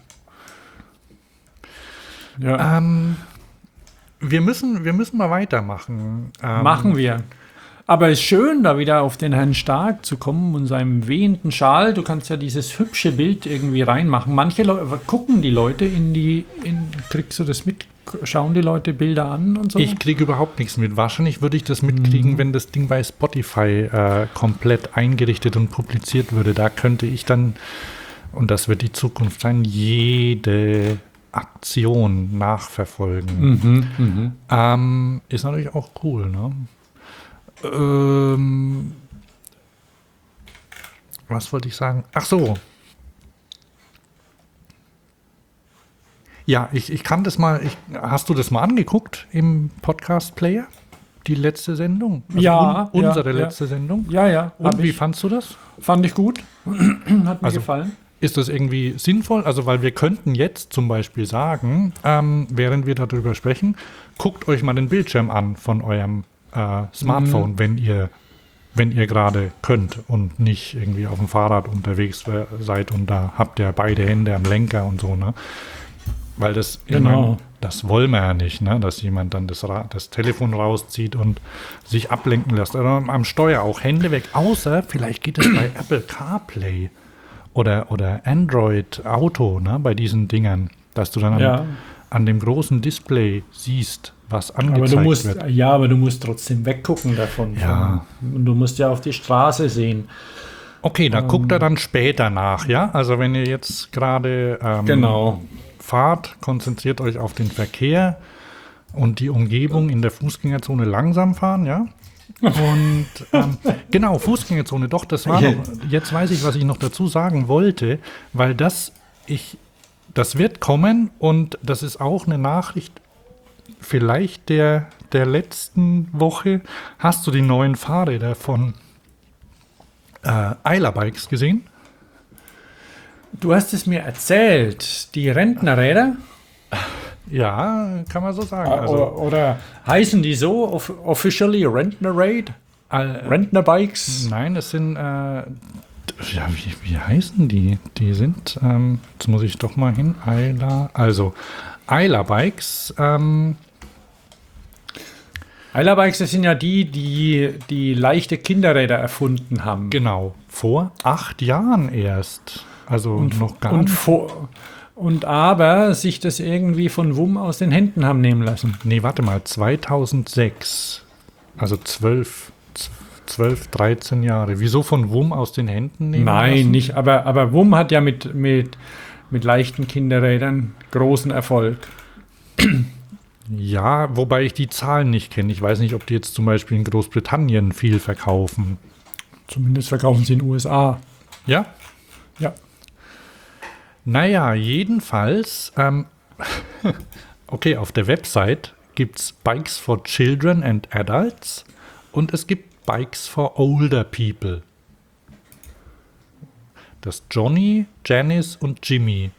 Ja, Ähm, wir, müssen, wir müssen mal weitermachen. Ähm, machen wir. Aber es ist schön, da wieder auf den Herrn Stark zu kommen und seinem wehenden Schal. Du kannst ja dieses hübsche Bild irgendwie reinmachen. Manche Leute gucken die Leute in die, in, kriegst du das mit? Schauen die Leute Bilder an und so? Ich kriege überhaupt nichts mit. Wahrscheinlich würde ich das mitkriegen, wenn das Ding bei Spotify äh, komplett eingerichtet und publiziert würde. Da könnte ich dann, und das wird die Zukunft sein, jede Aktion nachverfolgen. Mhm, mhm. Ähm, ist natürlich auch cool, ne? Ähm, was wollte ich sagen? Ach so. Ja, ich, ich kann das mal, ich, hast du das mal angeguckt im Podcast-Player? Die letzte Sendung? Also Ja, un, ja, unsere ja. letzte Sendung? Ja, ja. Und hab wie ich. fandst du das? Fand ich gut. Hat mir Also- gefallen. Ist das irgendwie sinnvoll? Also, weil wir könnten jetzt zum Beispiel sagen, ähm, während wir darüber sprechen, guckt euch mal den Bildschirm an von eurem äh, Smartphone, Mhm. wenn ihr, wenn ihr gerade könnt und nicht irgendwie auf dem Fahrrad unterwegs we- seid und da habt ihr beide Hände am Lenker und so, ne? Weil das, ich Genau. mein, das wollen wir ja nicht, ne? Dass jemand dann das, Ra- das Telefon rauszieht und sich ablenken lässt. Oder am Steuer auch Hände weg, außer vielleicht geht es bei Apple CarPlay. Oder, oder Android Auto, ne, bei diesen Dingern, dass du dann an, Ja. an dem großen Display siehst, was Aber angezeigt du musst, wird. ja, aber du musst trotzdem weggucken davon. Ja. Und du musst ja auf die Straße sehen. Okay, da guckt Ähm. er dann später nach, ja? Also wenn ihr jetzt gerade ähm, Genau. fahrt, konzentriert euch auf den Verkehr und die Umgebung in der Fußgängerzone langsam fahren, ja? Und ähm, genau, Fußgängerzone, doch, das war noch, jetzt weiß ich, was ich noch dazu sagen wollte, weil das, ich, das wird kommen und das ist auch eine Nachricht vielleicht der, der letzten Woche. Hast du die neuen Fahrräder von äh, Eiler Bikes gesehen? Du hast es mir erzählt. Die Rentnerräder? Ja, kann man so sagen. oder, Also, oder heißen die so off officially Rentnerraid? äh, Rentnerbikes? nein, es sind, äh, ja, wie, wie heißen die? Die sind, ähm, jetzt muss ich doch mal hin, Eiler, also Eiler Bikes, ähm, Eilerbikes, das sind ja die, die die leichte Kinderräder erfunden haben. genau, vor acht Jahren erst. Also noch gar Und, nicht. vor, und aber sich das irgendwie von W U M aus den Händen haben nehmen lassen. Nee, warte mal, zweitausendsechs, also zwölf, zwölf, dreizehn Jahre. Wieso von W U M aus den Händen nehmen Nein, lassen? nicht. Aber, aber W U M hat ja mit, mit, mit leichten Kinderrädern großen Erfolg. Ja, wobei ich die Zahlen nicht kenne. Ich weiß nicht, ob die jetzt zum Beispiel in Großbritannien viel verkaufen. Zumindest verkaufen sie in den U S A. Ja? Ja. Naja, jedenfalls, ähm, okay, auf der Website gibt es Bikes for Children and Adults und es gibt Bikes for Older People. Das Johnny, Janice und Jimmy.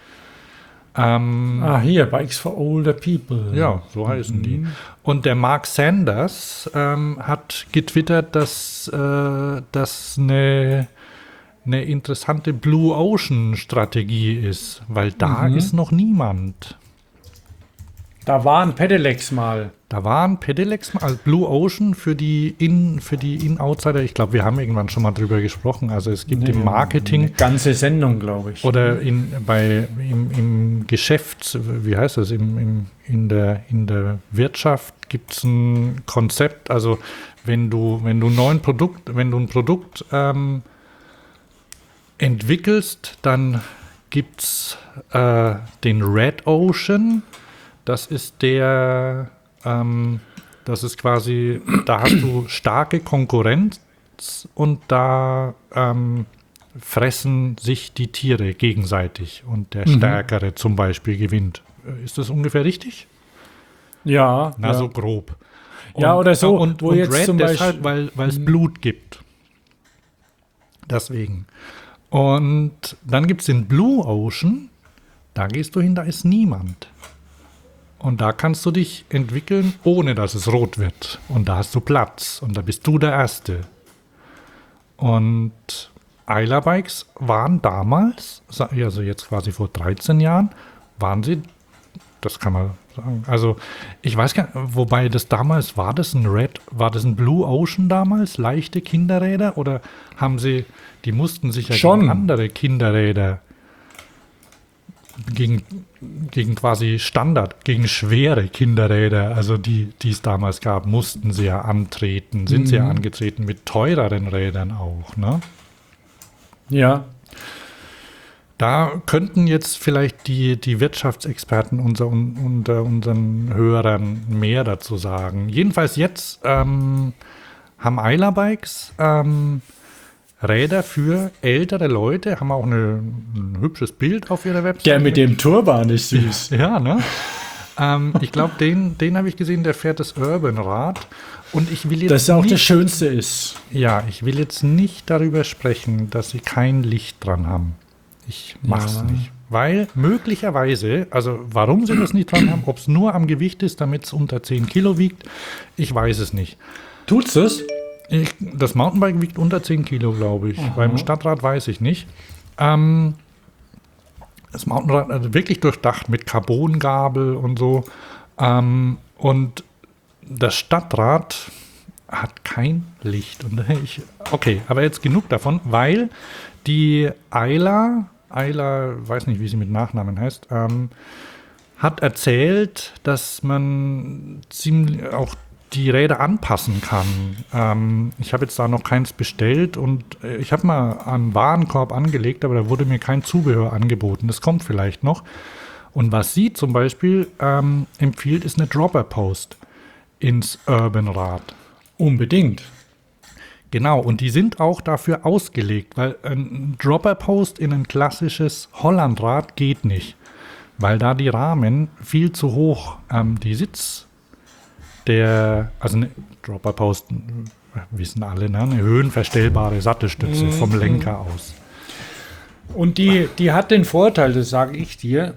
Ähm, Ah, hier, Bikes for Older People. Ja, so heißen die. Und der Mark Sanders ähm, hat getwittert, dass äh, das eine, eine interessante Blue Ocean Strategie ist, weil da Mhm. ist noch niemand. Da waren Pedelecs mal. Da waren Pedelecs, also Blue Ocean für die In, für die In-Outsider. Ich glaube, wir haben irgendwann schon mal drüber gesprochen. Also es gibt im Marketing Eine ganze Sendung, glaube ich. oder in, bei, im, im Geschäft, wie heißt das, im, im, in, der, in der Wirtschaft gibt es ein Konzept, also wenn du, wenn du ein neuen Produkt, wenn du ein Produkt ähm, entwickelst, dann gibt es äh, den Red Ocean, das ist der, ähm, das ist quasi, da hast du starke Konkurrenz und da ähm, fressen sich die Tiere gegenseitig und der Mhm. Stärkere zum Beispiel gewinnt. Äh, Ist das ungefähr richtig? Ja. Na, ja. so grob. Ja, oder so, Und, wo und jetzt Red zum Beispiel- deshalb, weil weil es Blut gibt. Deswegen. Und dann gibt es den Blue Ocean, da gehst du hin, da ist niemand. Und da kannst du dich entwickeln, ohne dass es rot wird. Und da hast du Platz. Und da bist du der Erste. Und Eiler Bikes waren damals, also jetzt quasi vor dreizehn Jahren, waren sie, das kann man sagen. Also ich weiß gar nicht, wobei das damals, war das ein Red, war das ein Blue Ocean damals, leichte Kinderräder? Oder haben sie, die mussten sich ja Schon. gegen andere Kinderräder gegen, gegen quasi Standard, gegen schwere Kinderräder, also die, die es damals gab, mussten sie ja antreten, sind sie ja Mhm. angetreten mit teureren Rädern auch, ne? Ja. Da könnten jetzt vielleicht die, die Wirtschaftsexperten unser, unter unseren Hörern mehr dazu sagen. Jedenfalls jetzt ähm, haben Ayla Bikes ähm, Räder für ältere Leute, haben auch eine, ein hübsches Bild auf ihrer Website. Der mit dem Turban ist süß. Ja, ne? ähm, ich glaube, den, den habe ich gesehen, der fährt das Urban-Rad. Und ich will jetzt Das auch nicht, das Schönste ist. Ja, ich will jetzt nicht darüber sprechen, dass sie kein Licht dran haben. Ich mache es Ja. nicht. Weil möglicherweise, also warum sie das nicht dran haben, ob es nur am Gewicht ist, damit es unter zehn Kilo wiegt, ich weiß es nicht. Tut's das? Ich, das Mountainbike wiegt unter zehn Kilo, glaube ich. Beim Stadtrad weiß ich nicht. Ähm, das Mountainrad also wirklich durchdacht mit Carbongabel und so. Ähm, und das Stadtrad hat kein Licht. Und ich, okay, aber jetzt genug davon, weil die Ayla, Ayla, weiß nicht, wie sie mit Nachnamen heißt, ähm, hat erzählt, dass man ziemlich auch die Räder anpassen kann. Ähm, ich habe jetzt da noch keins bestellt und äh, ich habe mal einen Warenkorb angelegt, aber da wurde mir kein Zubehör angeboten. Das kommt vielleicht noch. Und was sie zum Beispiel ähm, empfiehlt, ist eine Dropper-Post ins Urban-Rad. Unbedingt. Genau, und die sind auch dafür ausgelegt, weil ein Dropper-Post in ein klassisches Hollandrad geht nicht, weil da die Rahmen viel zu hoch, ähm, die Sitz, der, also eine Dropper-Post, wissen alle, ne? Eine höhenverstellbare Sattelstütze vom Lenker aus. Und die, die hat den Vorteil, das sage ich dir,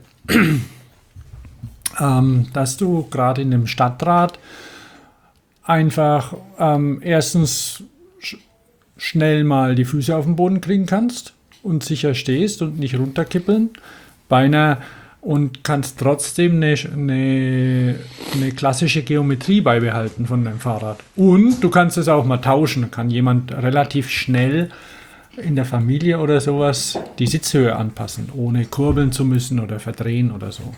ähm, dass du gerade in einem Stadtrad einfach ähm, erstens sch schnell mal die Füße auf den Boden kriegen kannst und sicher stehst und nicht runterkippeln. Bei einer und kannst trotzdem eine, eine, eine klassische Geometrie beibehalten von deinem Fahrrad. Und du kannst es auch mal tauschen. Da kann jemand relativ schnell in der Familie oder sowas die Sitzhöhe anpassen, ohne kurbeln zu müssen oder verdrehen oder so.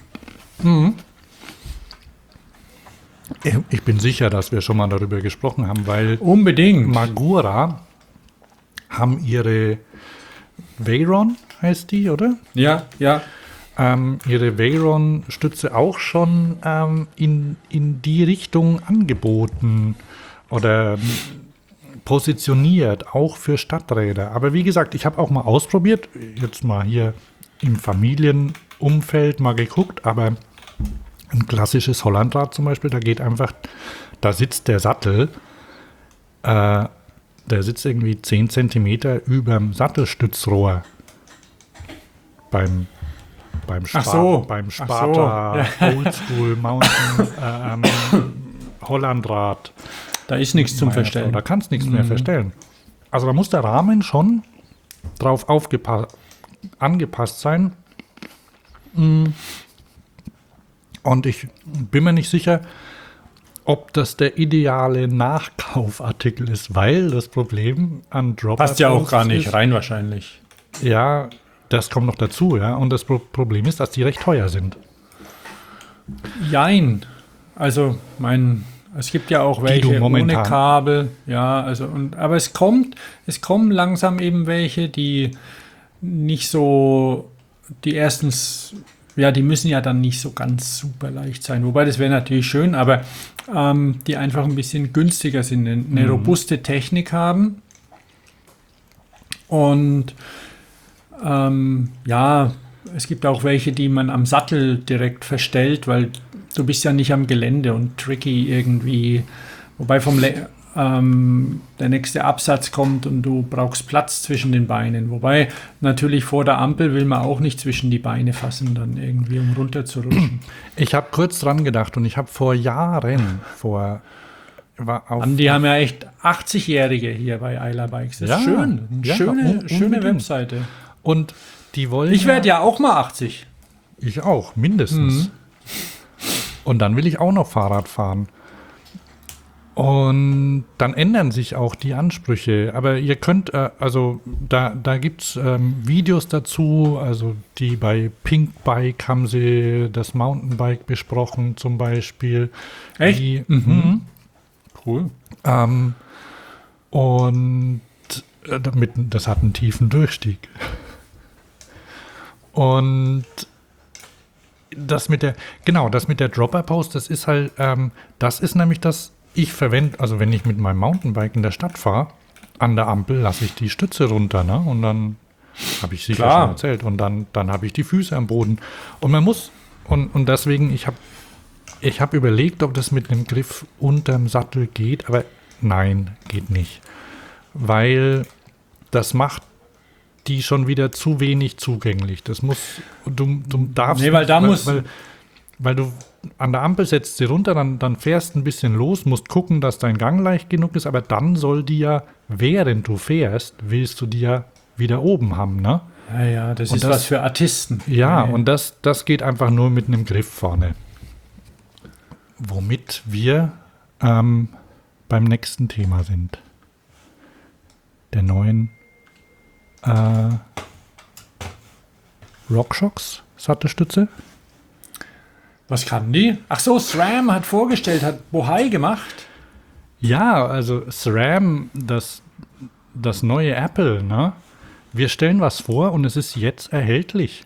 Ich bin sicher, dass wir schon mal darüber gesprochen haben, weil Unbedingt. Magura haben ihre Veyron, heißt die, oder? Ja, ja. Ähm, ihre Veyron-Stütze auch schon ähm, in, in die Richtung angeboten oder ähm, positioniert, auch für Stadträder. Aber wie gesagt, ich habe auch mal ausprobiert, jetzt mal hier im Familienumfeld mal geguckt, aber ein klassisches Hollandrad zum Beispiel, da geht einfach, da sitzt der Sattel, äh, der sitzt irgendwie zehn Zentimeter über dem Sattelstützrohr beim beim, Spa Ach so. beim Ach so. Sparta Oldschool Mountain äh, ähm, Hollandrad. Da ist nichts zum Meiner Frau, Verstellen. Da kannst nichts mehr verstellen. Also da muss der Rahmen schon drauf angepasst sein. Und ich bin mir nicht sicher, ob das der ideale Nachkaufartikel ist, weil das Problem an Dropper Passt ja auch gar nicht ist, rein wahrscheinlich. ja, das kommt noch dazu, ja. Und das Pro Problem ist, dass die recht teuer sind. Jein. Also, mein, es gibt ja auch du welche ohne momentan- Kabel. Ja, also, und, aber es kommt, es kommen langsam eben welche, die nicht so, die erstens, ja, die müssen ja dann nicht so ganz super leicht sein. Wobei, das wäre natürlich schön, aber ähm, die einfach ein bisschen günstiger sind, eine, eine robuste Technik haben. Und ähm, ja, es gibt auch welche, die man am Sattel direkt verstellt, weil du bist ja nicht am Gelände und tricky irgendwie. Wobei vom Le ähm, der nächste Absatz kommt und du brauchst Platz zwischen den Beinen. Wobei natürlich vor der Ampel will man auch nicht zwischen die Beine fassen, dann irgendwie, um runterzurutschen. Ich habe kurz dran gedacht und ich habe vor Jahren, vor war auf, Und die haben ja echt achtzigjährige hier bei Ayla Bikes. Das ist Ja, schön. ja, schöne, un- schöne unbedingt. Webseite. und die wollen Ich werde ja auch mal achtzig. Ich auch, mindestens. Und dann will ich auch noch Fahrrad fahren. Und dann ändern sich auch die Ansprüche. Aber ihr könnt, äh, also da, da gibt es ähm, Videos dazu, also die bei Pink Bike haben sie das Mountainbike besprochen zum Beispiel. Echt? Die, Mhm. mhm. Cool. Ähm, und äh, damit, das hat einen tiefen Durchstieg. Und das mit der, genau, das mit der Dropper-Post, das ist halt, ähm, das ist nämlich das, ich verwende, also wenn ich mit meinem Mountainbike in der Stadt fahre, an der Ampel lasse ich die Stütze runter, ne? Und dann habe ich sicher Klar. schon erzählt. Und dann, dann habe ich die Füße am Boden. Und man muss, und, und deswegen, ich habe ich hab überlegt, ob das mit einem Griff unterm Sattel geht, aber nein, geht nicht. Weil das macht die schon wieder zu wenig zugänglich. Das muss, du, du darfst Nee, weil da weil, muss- weil, weil du an der Ampel setzt sie runter, dann, dann fährst ein bisschen los, musst gucken, dass dein Gang leicht genug ist, aber dann soll die ja, während du fährst, willst du die ja wieder oben haben, ne? Ja, ja, das Und ist das- was für Artisten. Ja, Nee. und das, das geht einfach nur mit einem Griff vorne. Womit wir ähm, beim nächsten Thema sind. Der neuen äh, RockShox Sattelstütze. Was kann die? Ach so, SRAM hat vorgestellt, hat Bohai gemacht. Ja, also SRAM, das, das neue Apple, ne? Wir stellen was vor und es ist jetzt erhältlich.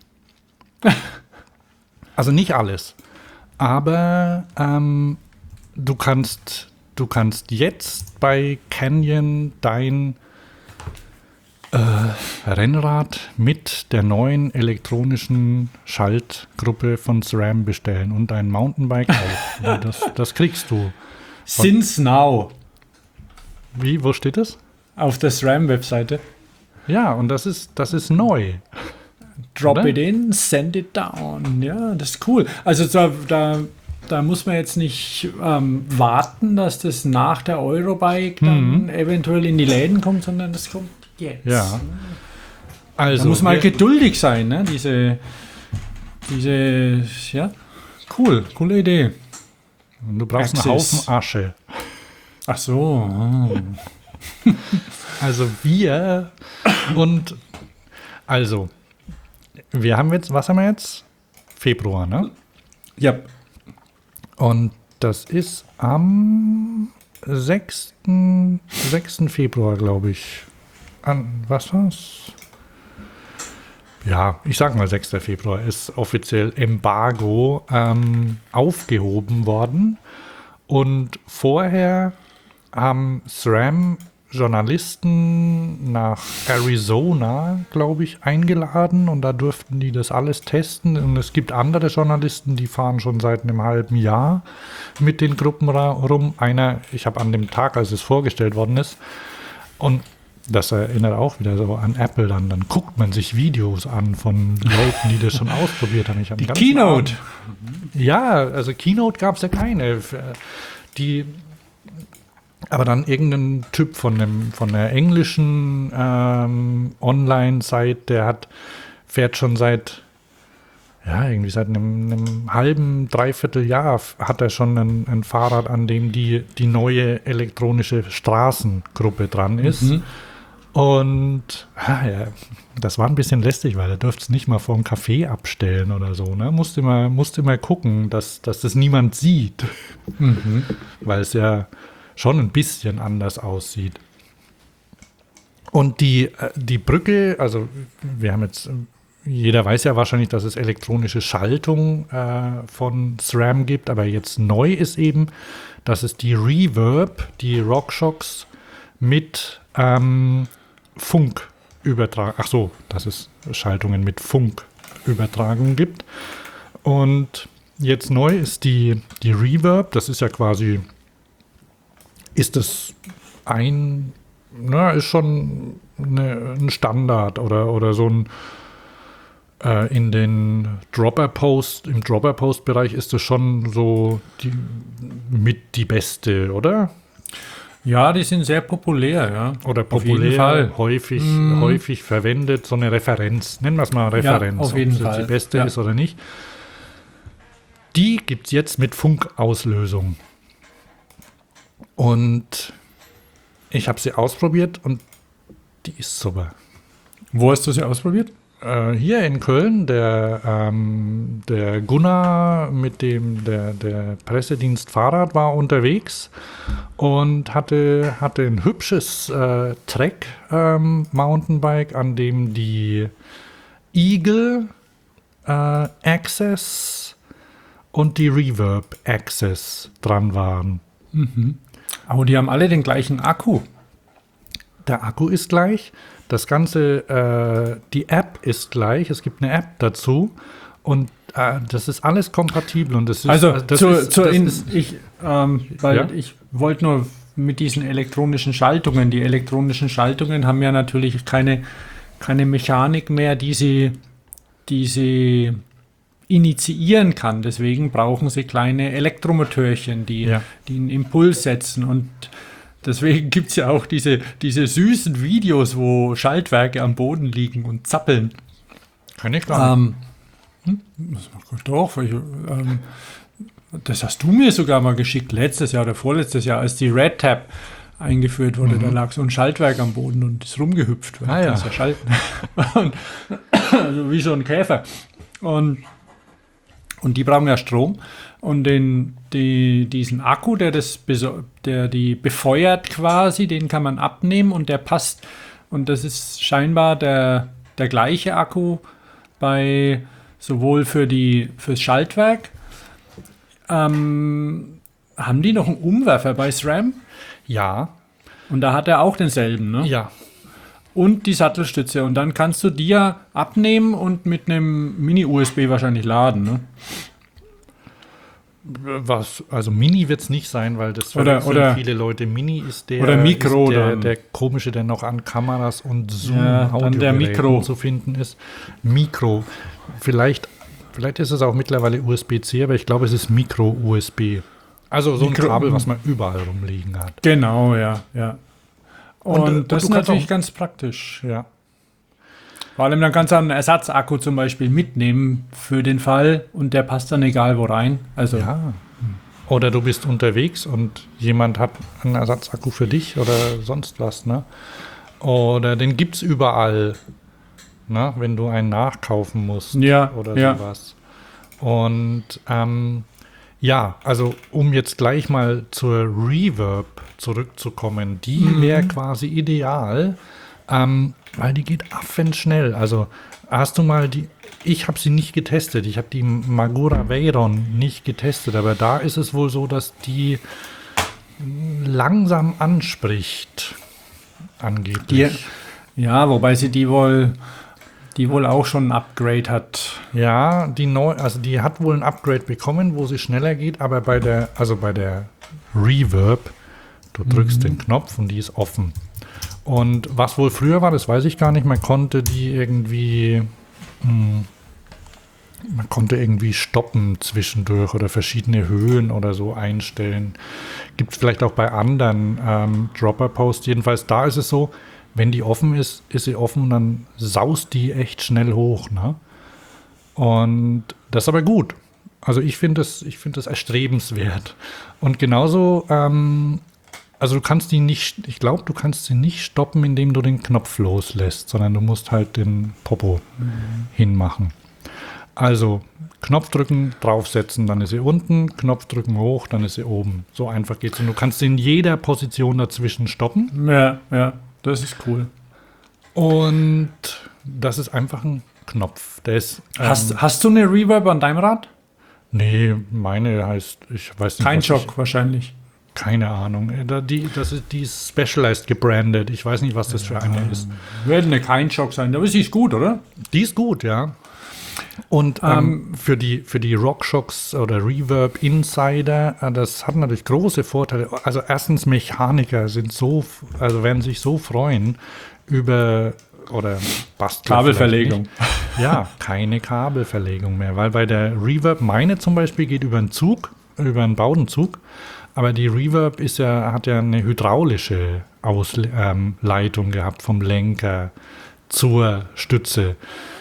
Also nicht alles. Aber ähm, du kannst, du kannst jetzt bei Canyon dein äh, Rennrad mit der neuen elektronischen Schaltgruppe von SRAM bestellen und dein Mountainbike auch. Ja, das, das kriegst du. Since now Wie, wo steht das? auf der SRAM-Webseite. Ja, und das ist, das ist neu. Drop Oder? it in, send it down. Ja, das ist cool. Also da, da, da muss man jetzt nicht ähm, warten, dass das nach der Eurobike dann eventuell in die Läden kommt, sondern das kommt jetzt. Ja. Da Also, muss man wir- geduldig sein, ne? Diese, diese, ja, cool, coole Idee. du brauchst einen Axis. Haufen Asche. Ach so. ah. Also wir und also wir haben jetzt, was haben wir jetzt? Februar, ne? Ja, Und das ist am sechsten Februar, glaube ich. An, was war's? Ja, ich sag mal sechster Februar ist offiziell Embargo ähm, aufgehoben worden. Und vorher haben SRAM Journalisten nach Arizona, glaube ich, eingeladen und da durften die das alles testen. Und es gibt andere Journalisten, die fahren schon seit einem halben Jahr mit den Gruppen ra- rum. Einer, ich habe an dem Tag, als es vorgestellt worden ist, und das erinnert auch wieder so an Apple, dann, dann guckt man sich Videos an von Leuten, die das schon ausprobiert haben. Ich hab die den ganzen Keynote. ja, also Keynote gab es ja keine. Die, aber dann irgendein Typ von, dem, von der englischen ähm, Online-Seite, der hat, fährt schon seit, ja, irgendwie seit einem, einem halben, dreiviertel Jahr f- hat er schon ein, ein Fahrrad, an dem die, die neue elektronische Straßengruppe dran ist. Mhm. Und ah, ja, das war ein bisschen lästig, weil er durfte es nicht mal vor dem Café abstellen oder so. Ne? Musste immer, musste immer gucken, dass, dass das niemand sieht, Mhm. weil es ja schon ein bisschen anders aussieht. Und die, äh, die Brücke, also wir haben jetzt, jeder weiß ja wahrscheinlich, dass es elektronische Schaltung äh, von SRAM gibt, aber jetzt neu ist eben, dass es die Reverb, die RockShox mit ähm, Funk übertragen, ach so, dass es Schaltungen mit Funkübertragung gibt. Und jetzt neu ist die, die Reverb, das ist ja quasi, ist das ein, na, ist schon eine, ein Standard oder, oder so ein, äh, in den Dropper-Post, im Dropper-Post-Bereich ist das schon so die, mit die beste, oder? Ja, die sind sehr populär, ja. Oder Auf jeden populär, Fall. häufig, Mm. häufig verwendet, so eine Referenz. Nennen wir es mal Referenz, auf jeden ob es jetzt Fall. die beste Ja. ist oder nicht. Die gibt es jetzt mit Funkauslösung. Und ich habe sie ausprobiert und die ist super. Wo hast du sie ausprobiert? Äh, hier in Köln, der, ähm, der Gunnar mit dem der, der Pressedienst Fahrrad war unterwegs und hatte, hatte ein hübsches äh, Trek ähm, Mountainbike, an dem die Eagle äh, Access und die Reverb Access dran waren. Aber die haben alle den gleichen Akku. Der Akku ist gleich, das Ganze, äh, die App ist gleich, es gibt eine App dazu und äh, das ist alles kompatibel. Und das ist, Also, das zur, ist, zur das in, ist, ich, ähm, weil Ja? ich wollte nur mit diesen elektronischen Schaltungen, die elektronischen Schaltungen haben ja natürlich keine, keine Mechanik mehr, die sie, die sie initiieren kann. Deswegen brauchen sie kleine Elektromotörchen, die, Ja. die einen Impuls setzen. Und deswegen gibt es ja auch diese, diese süßen Videos, wo Schaltwerke am Boden liegen und zappeln. kann ich gar nicht. Ähm, hm, das macht doch, weil ich, ähm, das hast du mir sogar mal geschickt, letztes Jahr oder vorletztes Jahr, als die Red Tab eingeführt wurde. Da lag so ein Schaltwerk am Boden und ist rumgehüpft. weil Ah, du ja. kannst schalten. Und, also wie so ein Käfer. Und, und die brauchen ja Strom. Und den, die, diesen Akku, der, das beso- der die befeuert quasi, den kann man abnehmen und der passt. Und das ist scheinbar der, der gleiche Akku bei sowohl für die fürs Schaltwerk. Ähm, haben die noch einen Umwerfer bei SRAM? Ja, Und da hat er auch denselben, ne? ja. Und die Sattelstütze. Und dann kannst du die ja abnehmen und mit einem Mini-U S B wahrscheinlich laden, ne? Was, also Mini wird es nicht sein, weil das Oder- verwechseln oder- viele Leute. Mini ist der, oder Mikro ist der, dann. der komische, der noch an Kameras und Zoom Ja, dann der Audiogeräten Mikro. zu finden ist. Mikro. Vielleicht, vielleicht ist es auch mittlerweile U S B C, aber ich glaube, es ist Micro-U S B. Also so Mikro- ein Kabel, was man überall rumliegen hat. Genau, ja, ja. Und, Und, äh, und das du ist kannst natürlich auch- ganz praktisch. Ja. Vor allem dann kannst du einen Ersatzakku zum Beispiel mitnehmen für den Fall und der passt dann egal wo rein. Also Ja. Oder du bist unterwegs und jemand hat einen Ersatzakku für dich oder sonst was, ne? Oder den gibt es überall, ne? Wenn du einen nachkaufen musst Ja, oder ja. sowas. Und ähm, ja, also um jetzt gleich mal zur Reverb zurückzukommen, die Mhm. wäre quasi ideal, ähm, weil die geht affenschnell. Also hast du mal die, ich habe sie nicht getestet, ich habe die Magura Veyron nicht getestet, aber da ist es wohl so, dass die langsam anspricht, angeblich. ja, wobei sie die wohl, die wohl auch schon ein Upgrade hat. Ja, die neu, also die hat wohl ein Upgrade bekommen, wo sie schneller geht, aber bei der, also bei der Reverb, du drückst den Knopf und die ist offen. Und was wohl früher war, das weiß ich gar nicht, man konnte die irgendwie, hm, man konnte irgendwie stoppen zwischendurch oder verschiedene Höhen oder so einstellen. Gibt es vielleicht auch bei anderen ähm, Dropper-Posts. Jedenfalls da ist es so, wenn die offen ist, ist sie offen und dann saust die echt schnell hoch, ne? Und das ist aber gut. Also ich finde das, ich finde das erstrebenswert. Und genauso, ähm, also du kannst die nicht, ich glaube, du kannst sie nicht stoppen, indem du den Knopf loslässt, sondern du musst halt den Popo hinmachen. Also Knopf drücken, draufsetzen, dann ist sie unten, Knopf drücken hoch, dann ist sie oben. So einfach geht's. Und du kannst sie in jeder Position dazwischen stoppen. Ja, ja, das ist cool. Und das ist einfach ein Knopf. Der ist, ähm, Hast, hast du eine Reverb an deinem Rad? nee, meine heißt, ich weiß nicht. Kein was Schock wahrscheinlich. Ich, keine Ahnung. Äh, da- Die, das ist, die ist Specialized gebrandet. Ich weiß nicht, was das für eine ist. Wird eine Kein Schock sein, aber sie ist gut, oder? Die ist gut, ja. Und ähm, für die, für die RockShox oder Reverb Insider, äh, das hat natürlich große Vorteile. Also erstens, Mechaniker sind so, f- also werden sich so freuen über oder Bastler Kabelverlegung. vielleicht nicht. Ja, keine Kabelverlegung mehr, weil bei der Reverb, meine zum Beispiel, geht über einen Zug, über einen Baudenzug, aber die Reverb ist ja, hat ja eine hydraulische Ausle ähm, Leitung gehabt vom Lenker zur Stütze.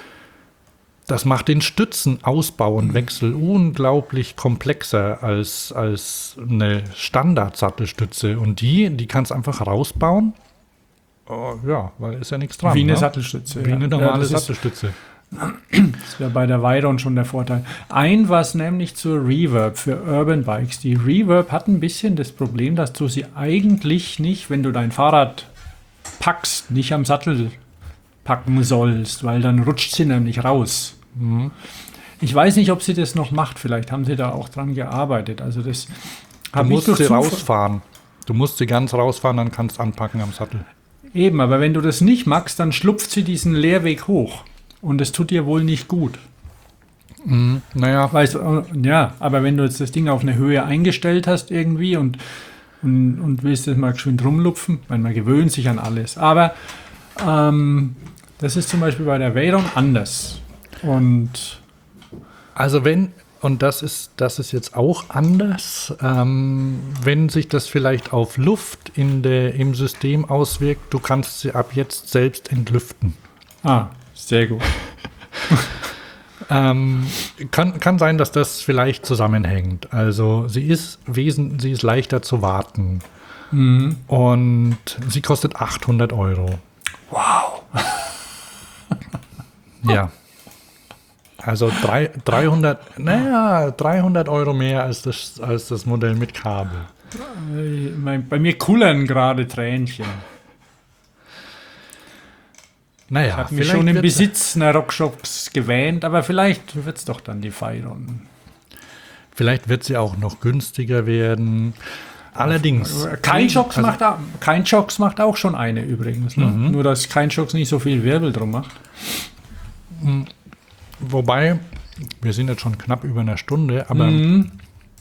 Das macht den Stützenausbau und Wechsel unglaublich komplexer als, als eine Standard-Sattelstütze. Und die, die kannst du einfach rausbauen. Oh, ja, weil ist ja nichts dran. Wie eine ne? Sattelstütze. Wie ja. eine Ja, normale das ist- Sattelstütze. Das wäre bei der Veyron schon der Vorteil. Ein was nämlich zur Reverb für Urban Bikes. Die Reverb hat ein bisschen das Problem, dass du sie eigentlich nicht, wenn du dein Fahrrad packst, nicht am Sattel packen sollst, weil dann rutscht sie nämlich raus. Ich weiß nicht, ob sie das noch macht. Vielleicht haben sie da auch dran gearbeitet. Also das Du habe ich musst durch sie Zufall- rausfahren. Du musst sie ganz rausfahren, dann kannst du anpacken am Sattel. Eben, aber wenn du das nicht magst, dann schlupft sie diesen Leerweg hoch. Und das tut dir wohl nicht gut. Naja, Weißt du, ja, aber wenn du jetzt das Ding auf eine Höhe eingestellt hast irgendwie und, und, und willst das mal geschwind rumlupfen, weil man gewöhnt sich an alles. Aber ähm, das ist zum Beispiel bei der Veyron anders. Und also wenn, und das ist, das ist jetzt auch anders, ähm, wenn sich das vielleicht auf Luft in der, im System auswirkt, du kannst sie ab jetzt selbst entlüften. ah, sehr gut. Ähm, kann, kann sein, dass das vielleicht zusammenhängt. Also sie ist wesen, sie ist leichter zu warten. Mhm. Und sie kostet achthundert Euro. Wow. Ja. Also drei, dreihundert, naja, dreihundert Euro mehr als das, als das Modell mit Kabel. Äh, mein- Bei mir kullern gerade Tränchen. Naja, Ich habe mich schon im wird- Besitz einer Rockshops gewähnt, aber vielleicht wird es doch dann die Veyron. Vielleicht wird sie auch noch günstiger werden. Allerdings. Kein Shocks also- macht, auch- kein Shocks macht auch schon eine übrigens. Ne? Mhm. Nur, dass kein Shocks nicht so viel Wirbel drum macht. Wobei, wir sind jetzt schon knapp über einer Stunde, aber Mhm.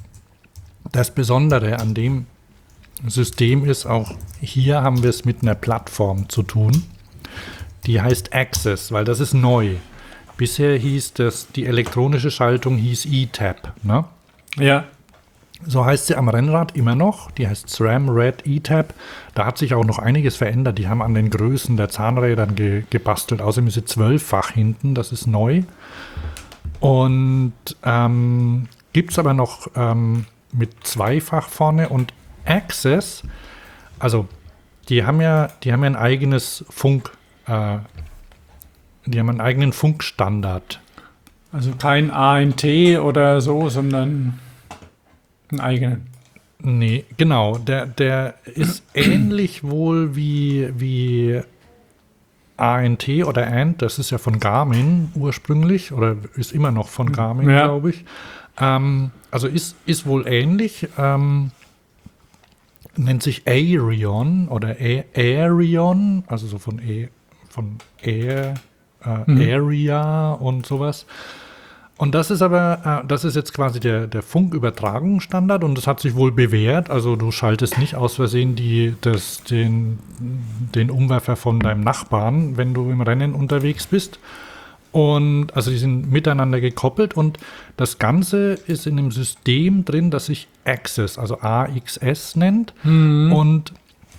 das Besondere an dem System ist auch, hier haben wir es mit einer Plattform zu tun, die heißt Access, weil das ist neu. Bisher hieß das, die elektronische Schaltung hieß E-Tab, ne? Ja. So heißt sie am Rennrad immer noch. Die heißt SRAM Red E-Tab. Da hat sich auch noch einiges verändert. Die haben an den Größen der Zahnrädern ge gebastelt. Außerdem ist sie zwölffach hinten. Das ist neu. Und ähm, gibt es aber noch ähm, mit zweifach vorne. Und Access, also die haben ja, die haben ja ein eigenes Funk, äh, die haben einen eigenen Funkstandard. Also kein A N T oder so, sondern einen eigenen. Nee, genau. Der, der ist ähnlich wohl wie, wie A N T oder A N T. Das ist ja von Garmin ursprünglich oder ist immer noch von Garmin, Ja. glaube ich. Ähm, also ist, ist wohl ähnlich. Ähm, nennt sich Aerion oder A Aerion, also so von, e, von Air, äh, Mhm. Area und sowas. Und das ist aber, äh, das ist jetzt quasi der, der Funkübertragungsstandard und das hat sich wohl bewährt. Also du schaltest nicht aus Versehen die, das, den, den Umwerfer von deinem Nachbarn, wenn du im Rennen unterwegs bist. Und also die sind miteinander gekoppelt und das Ganze ist in einem System drin, das sich Access, also A X S nennt. Und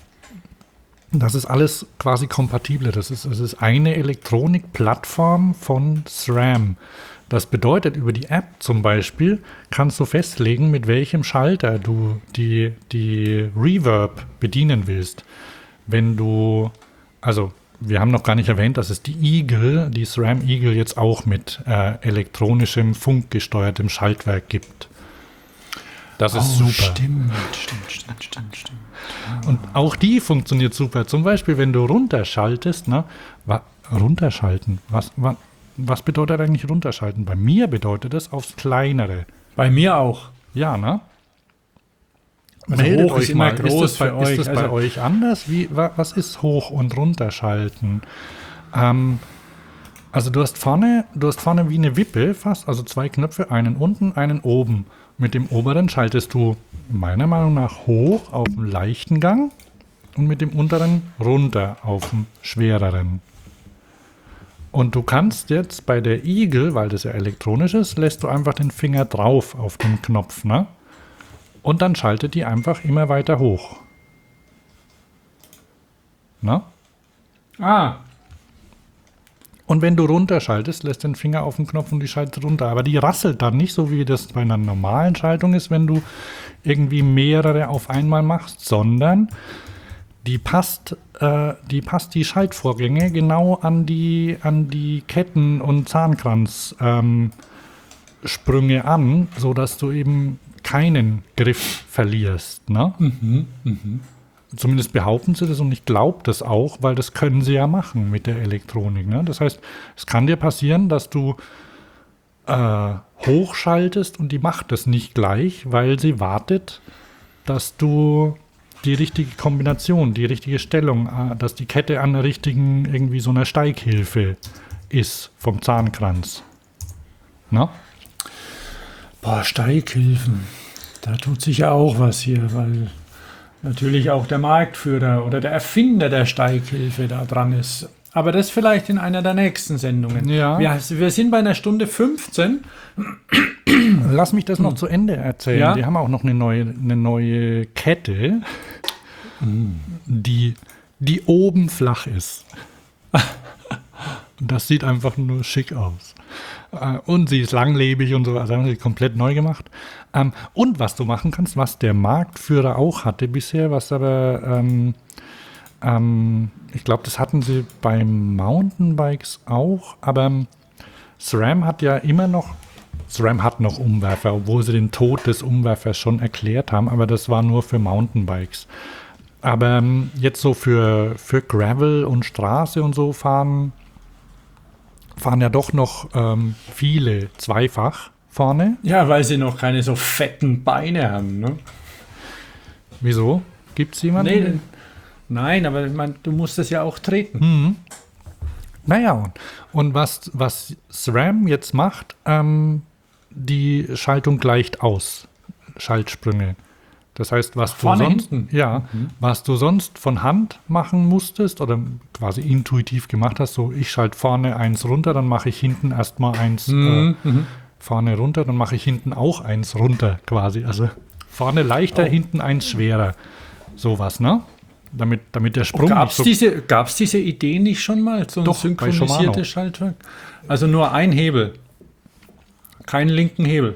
das ist alles quasi kompatibel. Das ist, das ist eine Elektronikplattform von SRAM. Das bedeutet, über die App zum Beispiel kannst du festlegen, mit welchem Schalter du die, die Reverb bedienen willst. Wenn du, also wir haben noch gar nicht erwähnt, dass es die Eagle, die SRAM Eagle jetzt auch mit äh, elektronischem, funkgesteuertem Schaltwerk gibt. Das ist super. Stimmt, stimmt, stimmt, stimmt, stimmt. Und auch die funktioniert super. Zum Beispiel, wenn du runterschaltest, ne? Wa runterschalten, was, wa was bedeutet eigentlich runterschalten? Bei mir bedeutet das aufs Kleinere. Bei mir auch. Ja, ne? Also Meldet hoch ist euch immer mal. groß ist das, bei, für euch. ist das bei Also- euch anders? Wie, wa was ist hoch- und runterschalten? Ähm, also du hast vorne, du hast vorne wie eine Wippe fast, also zwei Knöpfe, einen unten, einen oben. Mit dem oberen schaltest du meiner Meinung nach hoch auf dem leichten Gang und mit dem unteren runter auf dem schwereren. Und du kannst jetzt bei der Eagle, weil das ja elektronisch ist, lässt du einfach den Finger drauf auf den Knopf, ne? Und dann schaltet die einfach immer weiter hoch. Ne? Ah, Und wenn du runterschaltest, lässt den Finger auf den Knopf und die schaltet runter. Aber die rasselt dann nicht, so wie das bei einer normalen Schaltung ist, wenn du irgendwie mehrere auf einmal machst, sondern die passt, äh, die passt die Schaltvorgänge genau an die, an die Ketten- und Zahnkranzsprünge ähm, an, sodass du eben keinen Griff verlierst. Ne? mhm, mhm. Zumindest behaupten sie das und ich glaube das auch, weil das können sie ja machen mit der Elektronik. Ne? Das heißt, es kann dir passieren, dass du äh, hochschaltest und die macht es nicht gleich, weil sie wartet, dass du die richtige Kombination, die richtige Stellung, äh, dass die Kette an der richtigen, irgendwie so einer Steighilfe ist vom Zahnkranz. Na? Boah, Steighilfen. Da tut sich ja auch was hier, weil natürlich auch der Marktführer oder der Erfinder der Steighilfe da dran ist. Aber das vielleicht in einer der nächsten Sendungen. Ja. Wir, wir sind bei einer Stunde fünfzehn. Lass mich das noch zu Ende erzählen. Ja? Die haben auch noch eine neue, eine neue Kette, die, die oben flach ist. Das sieht einfach nur schick aus. Äh, Und sie ist langlebig und so, also haben sie komplett neu gemacht. Ähm, Und was du machen kannst, was der Marktführer auch hatte bisher, was aber, ähm, ähm, ich glaube, das hatten sie bei Mountainbikes auch, aber ähm, SRAM hat ja immer noch, SRAM hat noch Umwerfer, obwohl sie den Tod des Umwerfers schon erklärt haben, aber das war nur für Mountainbikes. Aber ähm, jetzt so für, für Gravel und Straße und so fahren, fahren ja doch noch ähm, viele zweifach vorne. Ja, weil sie noch keine so fetten Beine haben. Ne? Wieso? Gibt es jemanden? Nee, nein, aber ich mein, du musst das ja auch treten. Mhm. Naja, und, und was, was SRAM jetzt macht, ähm, die Schaltung gleicht aus. Schaltsprünge. Das heißt, was du Vorne, sonst, hinten? ja, was du sonst von Hand machen musstest oder quasi intuitiv gemacht hast, so ich schalte vorne eins runter, dann mache ich hinten erstmal eins Mhm, äh, vorne runter, dann mache ich hinten auch eins runter quasi. Also vorne leichter, Oh. hinten eins schwerer. Sowas, ne? Damit, damit der Sprung Gab nicht es so diese, gab's diese Idee nicht schon mal? So ein Doch, bei Shimano. synchronisiertes Schaltwerk? Also nur ein Hebel. Keinen linken Hebel.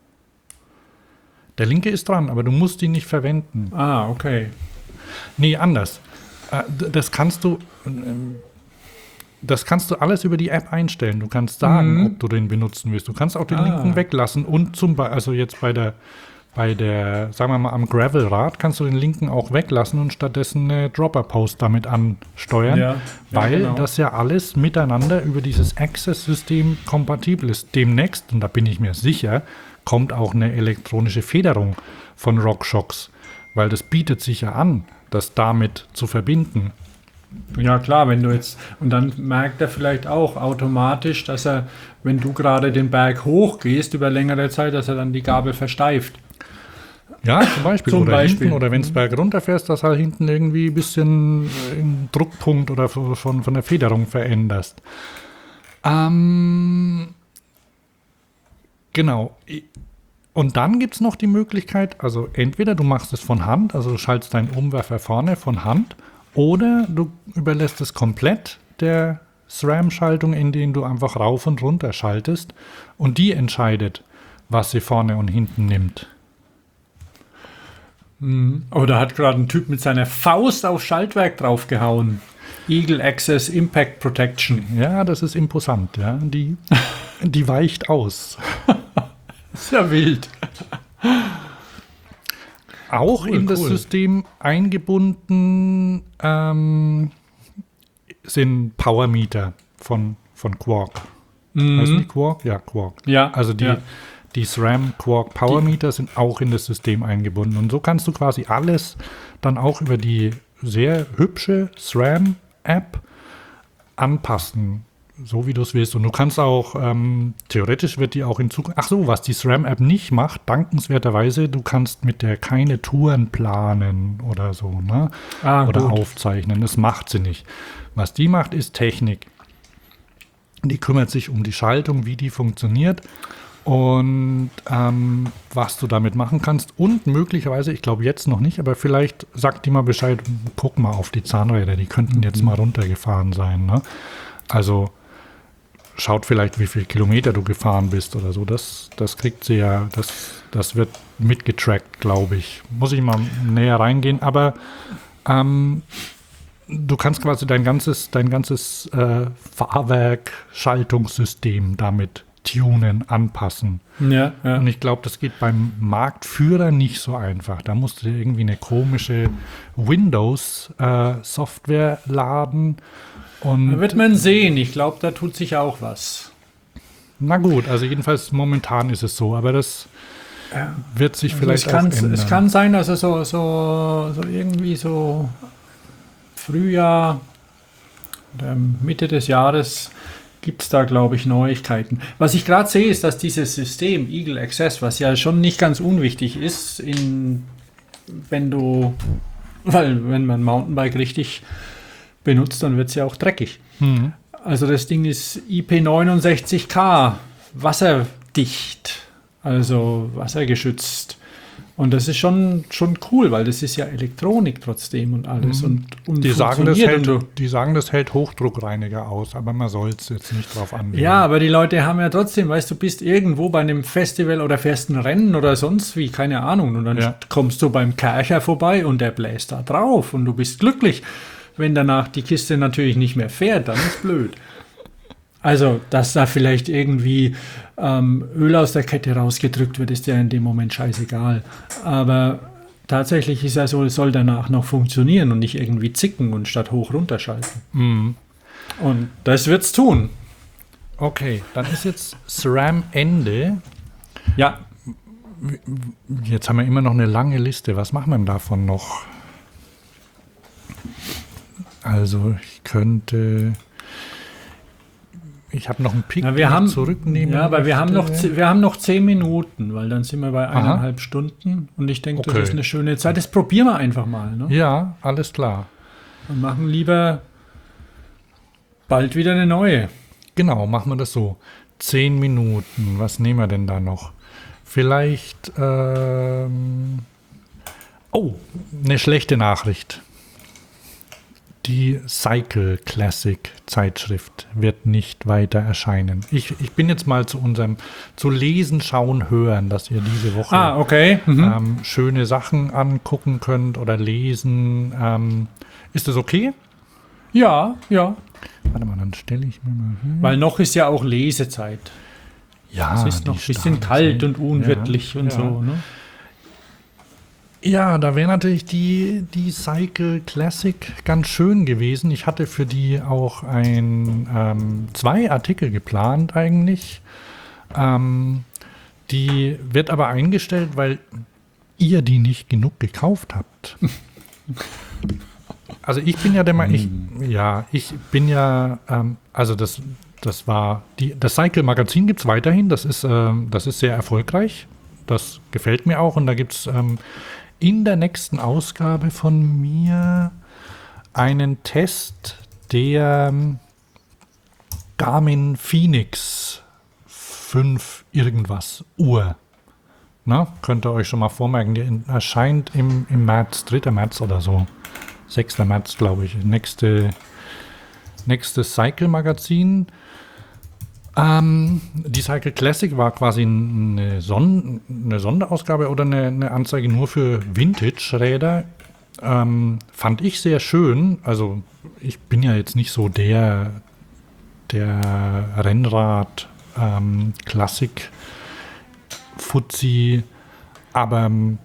Der linke ist dran, aber du musst ihn nicht verwenden. Ah, okay. Nee, anders. Äh, d- Das kannst du, ähm, das kannst du alles über die App einstellen. Du kannst sagen, Mhm. ob du den benutzen willst. Du kannst auch den Ah. linken weglassen und zum Beispiel, also jetzt bei der, bei der, sagen wir mal, am Gravelrad kannst du den linken auch weglassen und stattdessen eine Dropper-Post damit ansteuern, Ja, ja, weil genau. das ja alles miteinander über dieses Access-System kompatibel ist. Demnächst, und da bin ich mir sicher, kommt auch eine elektronische Federung von RockShox, weil das bietet sich ja an, das damit zu verbinden. Ja, klar, wenn du jetzt, und dann merkt er vielleicht auch automatisch, dass er, wenn du gerade den Berg hochgehst über längere Zeit, dass er dann die Gabel versteift. Ja, zum Beispiel. Zum oder Beispiel. hinten, oder wenn es berg runterfährst, dass halt hinten irgendwie ein bisschen äh, einen Druckpunkt oder von, von, von der Federung veränderst. Ähm, genau. Und dann gibt es noch die Möglichkeit, also entweder du machst es von Hand, also du schaltest deinen Umwerfer vorne von Hand, oder du überlässt es komplett der SRAM-Schaltung, in denen du einfach rauf und runter schaltest und die entscheidet, was sie vorne und hinten nimmt. Oh, da hat gerade ein Typ mit seiner Faust auf Schaltwerk draufgehauen. Eagle Access Impact Protection. Ja, das ist imposant, ja. Die, die weicht aus. Ist ja wild. Auch Cool, in das cool. System eingebunden ähm, sind Power Meter von, von Quark. Weißt du nicht Quark? Ja, Quark. Ja, Also die, ja. die SRAM Quark Power Meter sind auch in das System eingebunden. Und so kannst du quasi alles dann auch über die sehr hübsche SRAM-App anpassen, so wie du es willst. Und du kannst auch, ähm, theoretisch wird die auch in Zukunft, ach so, was die SRAM-App nicht macht, dankenswerterweise, du kannst mit der keine Touren planen oder so, ne? Ah, oder gut. aufzeichnen. Das macht sie nicht. Was die macht, ist Technik. Die kümmert sich um die Schaltung, wie die funktioniert und ähm, was du damit machen kannst. Und möglicherweise, ich glaube jetzt noch nicht, aber vielleicht sagt die mal Bescheid, guck mal auf die Zahnräder, die könnten jetzt mal runtergefahren sein. Ne? Also schaut vielleicht, wie viele Kilometer du gefahren bist oder so. Das, das kriegt sie ja, das, das wird mitgetrackt, glaube ich. Muss ich mal näher reingehen, aber ähm, du kannst quasi dein ganzes, dein ganzes äh, Fahrwerk, Schaltungssystem damit tunen, anpassen. Ja, ja. Und ich glaube, das geht beim Marktführer nicht so einfach. Da musst du dir irgendwie eine komische Windows-Software laden. Da Und wird man sehen. Ich glaube, da tut sich auch was. Na gut, also jedenfalls momentan ist es so, aber das Ja. wird sich Also vielleicht es, kann, auch ändern. es kann sein, dass es so, so, so irgendwie so Frühjahr oder Mitte des Jahres gibt es da, glaube ich, Neuigkeiten. Was ich gerade sehe, ist, dass dieses System Eagle Access, was ja schon nicht ganz unwichtig ist, in, wenn du, weil wenn man Mountainbike richtig benutzt, dann wird es ja auch dreckig. Mhm. Also das Ding ist I P neunundsechzig K, wasserdicht, also wassergeschützt. Und das ist schon, schon cool, weil das ist ja Elektronik trotzdem und alles. Und, und Die sagen, das funktioniert. hält, Und du- die sagen, das hält Hochdruckreiniger aus, aber man soll es jetzt nicht drauf anwenden. ja, aber die Leute haben ja trotzdem, weißt du, bist irgendwo bei einem Festival oder fährst ein Rennen oder sonst wie, keine Ahnung. Und dann Ja. kommst du beim Kercher vorbei und der bläst da drauf und du bist glücklich. Wenn danach die Kiste natürlich nicht mehr fährt, dann ist blöd. Also, dass da vielleicht irgendwie ähm, Öl aus der Kette rausgedrückt wird, ist ja in dem Moment scheißegal. Aber tatsächlich ist ja so, es soll danach noch funktionieren und nicht irgendwie zicken und statt hoch runterschalten. Mhm. Und das wird's tun. Okay, dann ist jetzt SRAM Ende. Ja, Jetzt haben wir immer noch eine lange Liste. Was machen wir denn davon noch? Also ich könnte... Ich habe noch einen Pick, ja wir den ich haben zurücknehmen ja, aber wir haben, noch, möchte. ze- wir haben noch zehn Minuten, weil dann sind wir bei Aha. eineinhalb Stunden. Und ich denke, Okay. das ist eine schöne Zeit. Das probieren wir einfach mal. Ne? Ja, alles klar. Und machen lieber bald wieder eine neue. Genau, machen wir das so. Zehn Minuten. Was nehmen wir denn da noch? Vielleicht... Ähm, oh, eine schlechte Nachricht. Die Cycle Classic Zeitschrift wird nicht weiter erscheinen. Ich, ich bin jetzt mal zu unserem zu Lesen, Schauen, Hören, dass ihr diese Woche Ah, okay. Mhm. ähm, schöne Sachen angucken könnt oder lesen. Ähm, ist das okay? Ja, ja. Warte mal, dann stelle ich mir mal hin. Weil noch ist ja auch Lesezeit. Ja, Es ist noch die ein bisschen Stars, kalt ne? und unwirtlich Ja, und ja. so. Ne? Ja, da wäre natürlich die, die Cycle Classic ganz schön gewesen. Ich hatte für die auch ein, ähm, zwei Artikel geplant eigentlich. Ähm, die wird aber eingestellt, weil ihr die nicht genug gekauft habt. Also ich bin ja der Meinung, ich, ja, ich bin ja, ähm, also das, das war, die, das Cycle Magazin gibt es weiterhin, das ist, ähm, das ist sehr erfolgreich. Das gefällt mir auch und da gibt es ähm, in der nächsten Ausgabe von mir einen Test der ähm, Garmin Phoenix fünf irgendwas Uhr. Na, könnt ihr euch schon mal vormerken, die in- erscheint im, im März, dritter März oder so. sechster März, glaube ich. Nächste, nächstes Cycle-Magazin. Ähm, die Cycle Classic war quasi eine, Son eine Sonderausgabe oder eine, eine Anzeige nur für Vintage-Räder. Ähm, fand ich sehr schön. Also ich bin ja jetzt nicht so der, der Rennrad ähm, Klassik Fuzzi, aber ähm,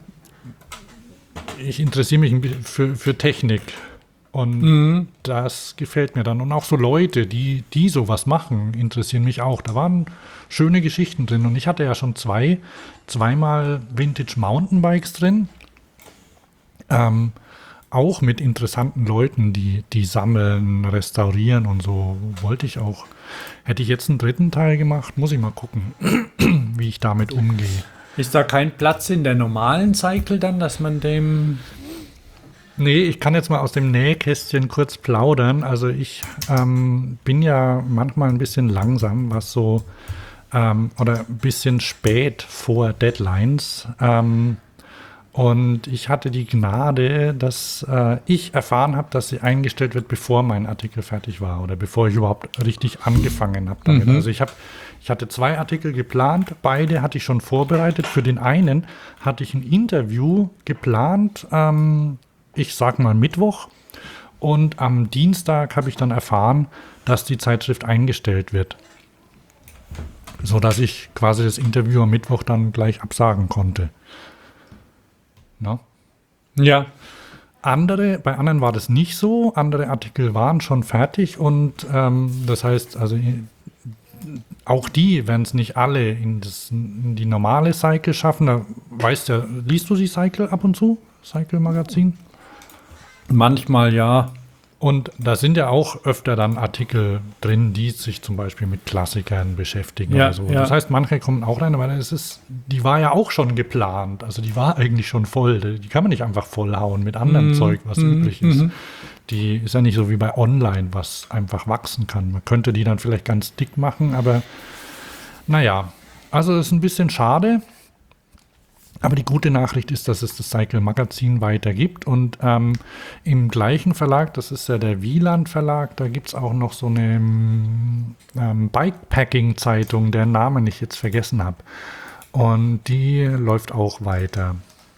ich interessiere mich ein bisschen für, für Technik und Mhm. das gefällt mir dann. Und auch so Leute, die, die sowas machen, interessieren mich auch. Da waren schöne Geschichten drin und ich hatte ja schon zwei, zweimal Vintage Mountainbikes drin. Ähm, auch mit interessanten Leuten, die, die sammeln, restaurieren und so. Wollte ich auch. Hätte ich jetzt einen dritten Teil gemacht, muss ich mal gucken, wie ich damit umgehe. Ist da kein Platz in der normalen Cycle dann, dass man dem... Nee, ich kann jetzt mal aus dem Nähkästchen kurz plaudern. Also ich ähm, bin ja manchmal ein bisschen langsam, was so, ähm, oder ein bisschen spät vor Deadlines. Ähm, und ich hatte die Gnade, dass äh, ich erfahren habe, dass sie eingestellt wird, bevor mein Artikel fertig war oder bevor ich überhaupt richtig angefangen habe damit. Mhm. Also ich habe, ich hatte zwei Artikel geplant, beide hatte ich schon vorbereitet. Für den einen hatte ich ein Interview geplant, ähm, ich sag mal Mittwoch. Und am Dienstag habe ich dann erfahren, dass die Zeitschrift eingestellt wird. So dass ich quasi das Interview am Mittwoch dann gleich absagen konnte. Na? Ja. Andere, bei anderen war das nicht so. Andere Artikel waren schon fertig und ähm, das heißt, also auch die werden es nicht alle in, das, in die normale Cycle schaffen. Da weißt ja, liest du die Cycle ab und zu? Cycle-Magazin? Manchmal ja. Und da sind ja auch öfter dann Artikel drin, die sich zum Beispiel mit Klassikern beschäftigen Ja, oder so. ja. Das heißt, manche kommen auch rein, aber es ist, die war ja auch schon geplant. Also die war eigentlich schon voll. Die kann man nicht einfach vollhauen mit anderem Mhm, Zeug, was mhm, übrig ist. mhm. Die ist ja nicht so wie bei Online, was einfach wachsen kann. Man könnte die dann vielleicht ganz dick machen, aber naja, also das ist ein bisschen schade. Aber die gute Nachricht ist, dass es das Cycle Magazin weitergibt und ähm, im gleichen Verlag, das ist ja der Wieland Verlag, da gibt es auch noch so eine ähm, Bikepacking-Zeitung, deren Namen ich jetzt vergessen habe. Und die läuft auch weiter.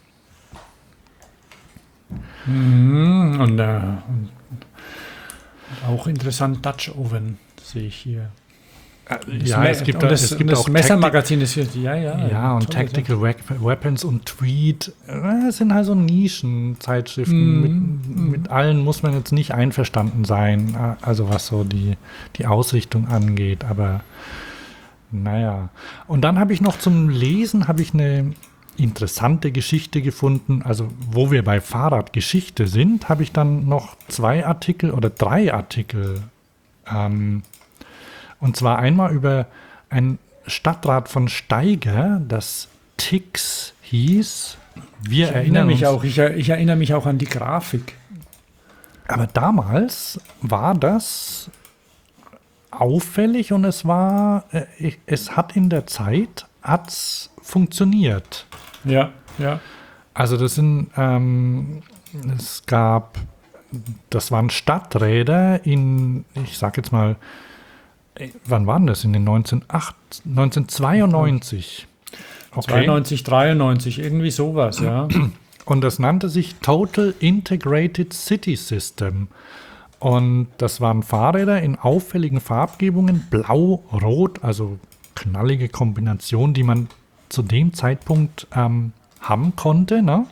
Mhm. Und, äh, und auch interessant, Dutch Oven sehe ich hier. Das Ja, Me- es gibt, und da, das, es gibt das auch Messermagazin ist hier, ja, ja. Ja, und tolle Tactical Wep- Weapons und Tweed, äh, das sind halt so Nischenzeitschriften. Mhm, Mit, mit allen muss man jetzt nicht einverstanden sein, äh, also was so die, die Ausrichtung angeht, aber naja. Und dann habe ich noch zum Lesen, habe ich eine interessante Geschichte gefunden, also wo wir bei Fahrradgeschichte sind, habe ich dann noch zwei Artikel oder drei Artikel ähm, und zwar einmal über ein Stadtrat von Steiger, das Tix hieß. Wir Ich erinnere erinnern mich uns, auch, ich, er- ich erinnere mich auch an die Grafik. aber damals war das auffällig und es war, äh, es hat in der Zeit, hat's funktioniert. Ja, ja. Also das sind, ähm, es gab, das waren Stadträder in, ich sag jetzt mal, äh, wann waren das? In den neunzehnhundertacht neunzehnhundertzweiundneunzig. Okay. zweiundneunzig, dreiundneunzig, irgendwie sowas, ja. Und das nannte sich Total Integrated City System. Und das waren Fahrräder in auffälligen Farbgebungen, blau, rot, also knallige Kombination, die man zu dem Zeitpunkt ähm, haben konnte, ne?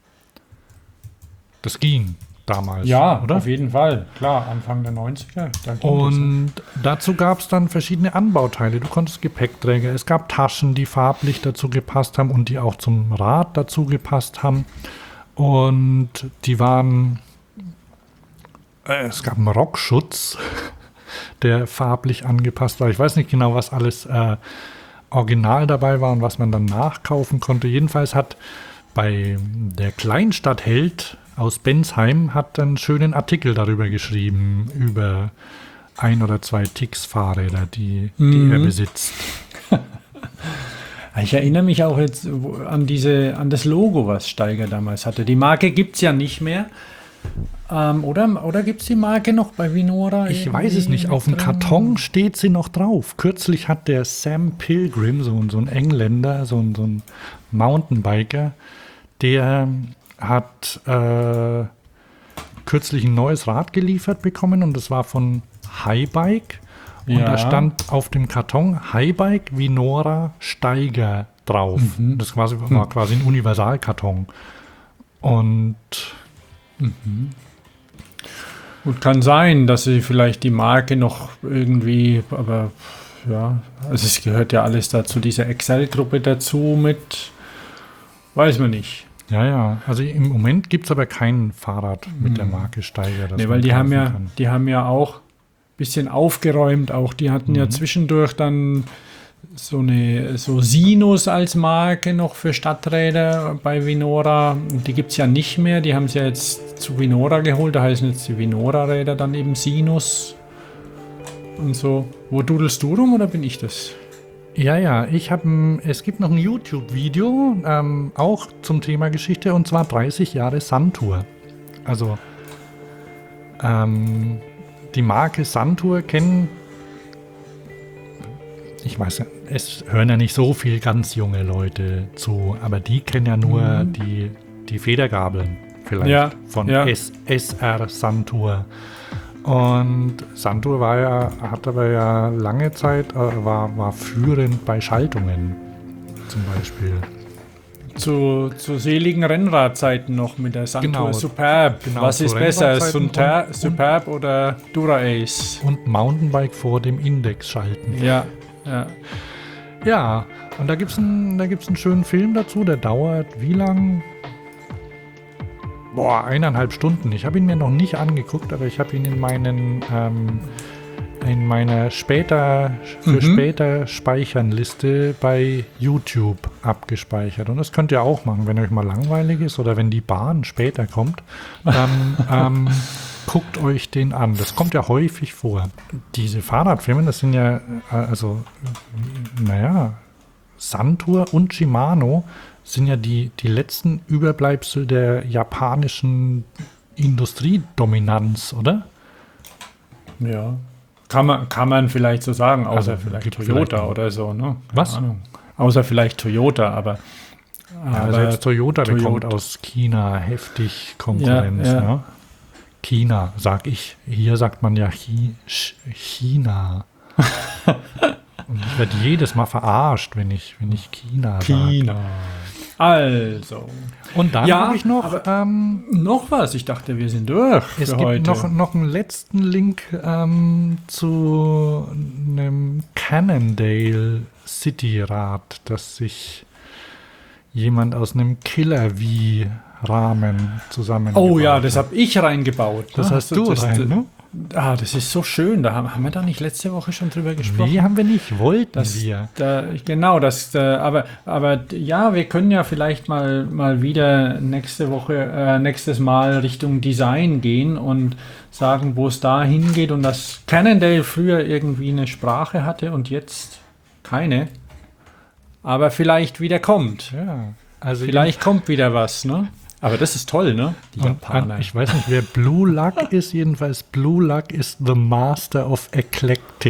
Das ging damals, Ja, oder? auf jeden Fall. Klar, Anfang der neunziger. Da ging Und dazu gab es dann verschiedene Anbauteile. Du konntest Gepäckträger, es gab Taschen, die farblich dazu gepasst haben und die auch zum Rad dazu gepasst haben. Und die waren, äh, es gab einen Rockschutz, der farblich angepasst war. Ich weiß nicht genau, was alles äh, original dabei war und was man dann nachkaufen konnte. Jedenfalls hat bei der Kleinstadt Held aus Bensheim hat einen schönen Artikel darüber geschrieben, über ein oder zwei Tix-Fahrräder, die, die Mhm. er besitzt. das. Ich erinnere mich auch jetzt an, diese, an das Logo, was Steiger damals hatte. Die Marke gibt es ja nicht mehr. Ähm, oder oder gibt es die Marke noch bei Vinora? Ich weiß es nicht, auf dem drin? Karton steht sie noch drauf. Kürzlich hat der Sam Pilgrim, so, ein- so ein Engländer, so ein, so ein Mountainbiker, der hat äh, kürzlich ein neues Rad geliefert bekommen und das war von Highbike. Und Ja. da stand auf dem Karton Highbike Vinora Steiger drauf. Mhm. Das quasi, war quasi ein Universalkarton. Und Gut, kann sein, dass sie vielleicht die Marke noch irgendwie, aber ja, also es gehört ja alles dazu, diese Excel-Gruppe dazu mit, weiß man nicht. ja, ja, also im Moment gibt es aber kein Fahrrad mit der Marke Steiger. das Nee, man weil die haben kaufen ja, kann. die haben ja auch ein bisschen aufgeräumt, auch die hatten ja zwischendurch dann so eine so Sinus als Marke noch für Stadträder bei Vinora. Und die gibt es ja nicht mehr, die haben es ja jetzt zu Vinora geholt, da heißen jetzt die Vinora-Räder dann eben Sinus und so. Wo dudelst du rum oder bin ich das? Ja, ja, ich habe, es gibt noch ein YouTube-Video, ähm, auch zum Thema Geschichte, und zwar dreißig Jahre Suntour. Also, ähm, die Marke Suntour kennen, ich weiß ja, es hören ja nicht so viel ganz junge Leute zu, aber die kennen ja nur die, die Federgabeln vielleicht Ja, von ja. S R Suntour. Und Suntour war ja, hat aber ja lange Zeit, äh, war, war führend bei Schaltungen zum Beispiel. Zu, zu seligen Rennradzeiten noch mit der Suntour Genau. Superb. Genau, Was zu ist besser, Rennradzeiten Sunter, und- Superb oder Dura-Ace? Und Mountainbike vor dem Index schalten. Ja, Ja. Ja, und da gibt es einen, da gibt's einen schönen Film dazu, der dauert wie lang? Boah, eineinhalb Stunden. Ich habe ihn mir noch nicht angeguckt, aber ich habe ihn in meinen ähm, in meiner später für Mhm. später Speichern-Liste bei YouTube abgespeichert. Und das könnt ihr auch machen, wenn euch mal langweilig ist oder wenn die Bahn später kommt, dann ähm, guckt euch den an. Das kommt ja häufig vor. Diese Fahrradfirmen, das sind ja, äh, also, naja, Santur und Shimano sind ja die, die letzten Überbleibsel der japanischen Industriedominanz, oder? Ja. Kann man, kann man vielleicht so sagen, außer Also, vielleicht gibt Toyota vielleicht noch- oder so, ne? Keine Was? Ahnung. Außer vielleicht Toyota, aber. Ja, aber selbst Toyota bekommt Toyota- aus China heftig Konkurrenz. Ja, ja. Ne? China, sag ich. Hier sagt man ja Chi Ch- China. Und ich werde jedes Mal verarscht, wenn ich, wenn ich China sage. China. Also. Und dann Ja, habe ich noch, aber- ähm, Noch was? Ich dachte, wir sind durch es für gibt heute. noch, noch einen letzten Link ähm, zu einem Cannondale City-Rad, das sich jemand aus einem Killer-V-Rahmen zusammen. Oh ja, das habe ich reingebaut. Das ne? hast du das, rein, ne? Ah, das ist so schön. Da haben, haben wir da nicht letzte Woche schon drüber gesprochen? Nee, haben wir nicht. Wollten Das, wir. da, genau, das, äh, aber, aber ja, wir können ja vielleicht mal, mal wieder nächste Woche, äh, nächstes Mal Richtung Design gehen und sagen, wo es da hingeht und dass Cannondale früher irgendwie eine Sprache hatte und jetzt keine. Aber vielleicht wieder kommt. Ja. Also Vielleicht kommt wieder was, ne? Aber das ist toll, ne? Die Und, Japaner. an, ich weiß nicht, wer Blue Luck ist. Jedenfalls Blue Luck ist the Master of Eclectic.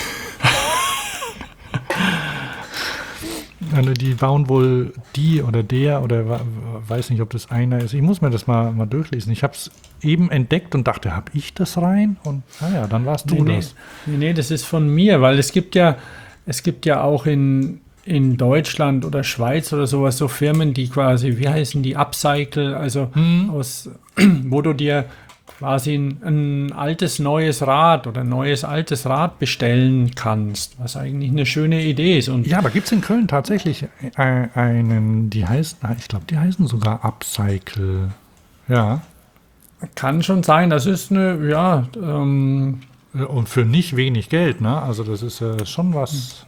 Also die bauen wohl die oder der oder wa- weiß nicht, ob das einer ist. Ich muss mir das mal, mal durchlesen. Ich habe es eben entdeckt und dachte, habe ich das rein? Und naja, dann warst du Nee, nee, das. nee, nee, das ist von mir, weil es gibt ja, es gibt ja auch in, in Deutschland oder Schweiz oder sowas so Firmen, die quasi, wie heißen die, Upcycle, also aus, wo du dir quasi ein, ein altes, neues Rad oder ein neues, altes Rad bestellen kannst, was eigentlich eine schöne Idee ist. Und Ja, aber gibt es in Köln tatsächlich äh, einen, die heißen, ich glaube, die heißen sogar Upcycle. Ja. kann schon sein, das ist eine, ja, ähm, Und für nicht wenig Geld, ne? Also das ist äh, schon was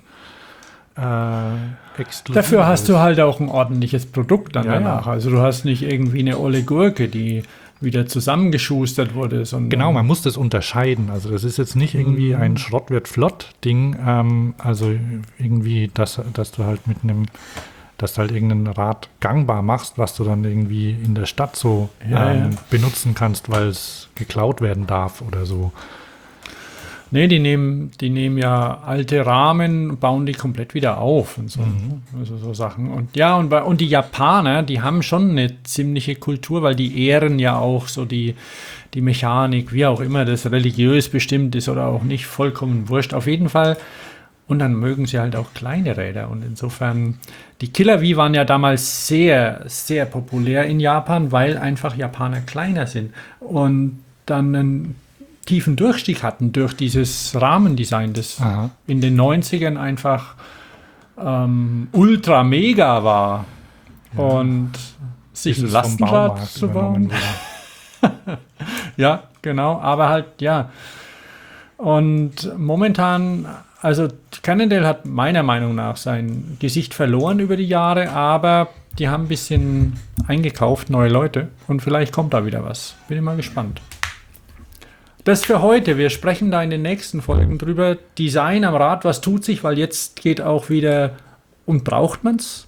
äh, Exklusives. dafür hast du halt auch ein ordentliches Produkt dann Ja, danach. ja. Also du hast nicht irgendwie eine olle Gurke, die wieder zusammengeschustert wurde, sondern Genau, man muss das unterscheiden. Also das ist jetzt nicht irgendwie ein Schrott wird flott Ding. Ähm, also irgendwie, dass, dass du halt mit einem, dass du halt irgendein Rad gangbar machst, was du dann irgendwie in der Stadt so Ja, ähm, ja. benutzen kannst, weil es geklaut werden darf oder so. Nee, die nehmen, die nehmen ja alte Rahmen, bauen die komplett wieder auf und so. Mhm. Also so Sachen. Und ja, und, bei, und die Japaner, die haben schon eine ziemliche Kultur, weil die ehren ja auch so die, die Mechanik, wie auch immer das religiös bestimmt ist oder auch nicht, vollkommen wurscht. Auf jeden Fall. Und dann mögen sie halt auch kleine Räder. Und insofern, die Killer V waren ja damals sehr, sehr populär in Japan, weil einfach Japaner kleiner sind. Und dann einen tiefen Durchstieg hatten durch dieses Rahmendesign, das Aha. in den neunzigern einfach ähm, ultra mega war. Und sich Bis ein es vom Lastenrad Baumarkt zu übernommen bauen. wurde. Ja, genau, aber halt, ja. Und momentan, also Cannondale hat meiner Meinung nach sein Gesicht verloren über die Jahre, aber die haben ein bisschen eingekauft, neue Leute. Und vielleicht kommt da wieder was. Bin ich mal gespannt. Das für heute. Wir sprechen da in den nächsten Folgen drüber. Design am Rad, was tut sich, weil jetzt geht auch wieder, und braucht man's?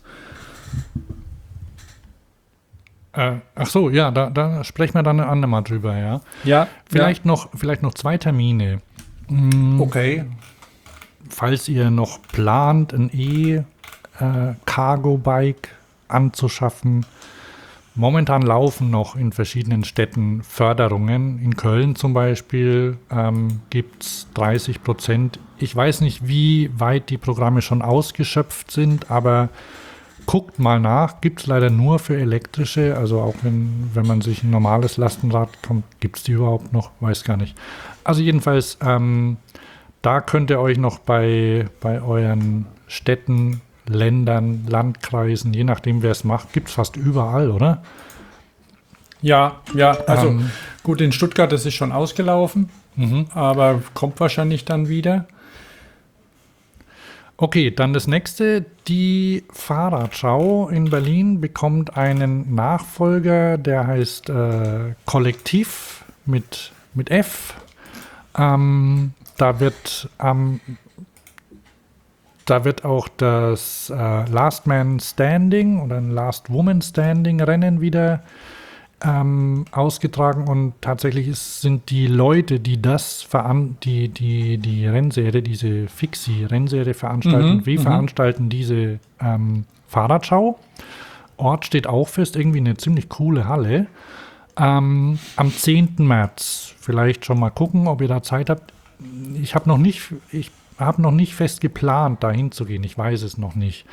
Äh, ach so, ja, da, da sprechen wir dann ein andermal drüber, ja. Ja, Vielleicht, noch, vielleicht noch zwei Termine. Mm, ja. Okay. Falls ihr noch plant, ein E-Cargo-Bike anzuschaffen, momentan laufen noch in verschiedenen Städten Förderungen. In Köln zum Beispiel ähm, gibt es dreißig Prozent. Ich weiß nicht, wie weit die Programme schon ausgeschöpft sind, aber guckt mal nach. Gibt es leider nur für elektrische, also auch wenn, wenn man sich ein normales Lastenrad kommt, gibt es die überhaupt noch? Weiß gar nicht. Also jedenfalls ähm, da könnt ihr euch noch bei, bei euren Städten, Ländern, Landkreisen, je nachdem wer es macht, gibt es fast überall, oder? Ja, ja, also Ähm. gut, in Stuttgart, das ist schon ausgelaufen, Mhm. aber kommt wahrscheinlich dann wieder. Okay, dann das nächste. Die Fahrradschau in Berlin bekommt einen Nachfolger, der heißt äh, Kollektiv mit, mit F. Ähm, da wird am Da wird auch das äh, Last Man Standing oder ein Last Woman Standing Rennen wieder ähm, ausgetragen und tatsächlich ist, sind die Leute, die das veran die, die, die Rennserie, diese Fixie-Rennserie veranstalten, Mhm, wie mhm. veranstalten diese ähm, Fahrradschau. Ort steht auch fest, irgendwie eine ziemlich coole Halle. Ähm, am zehnten März, vielleicht schon mal gucken, ob ihr da Zeit habt. Ich habe noch nicht, ich habe noch nicht fest geplant, da hinzugehen. Ich weiß es noch nicht.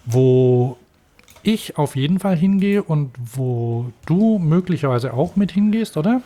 Wo ich auf jeden Fall hingehe und wo du möglicherweise auch mit hingehst, oder?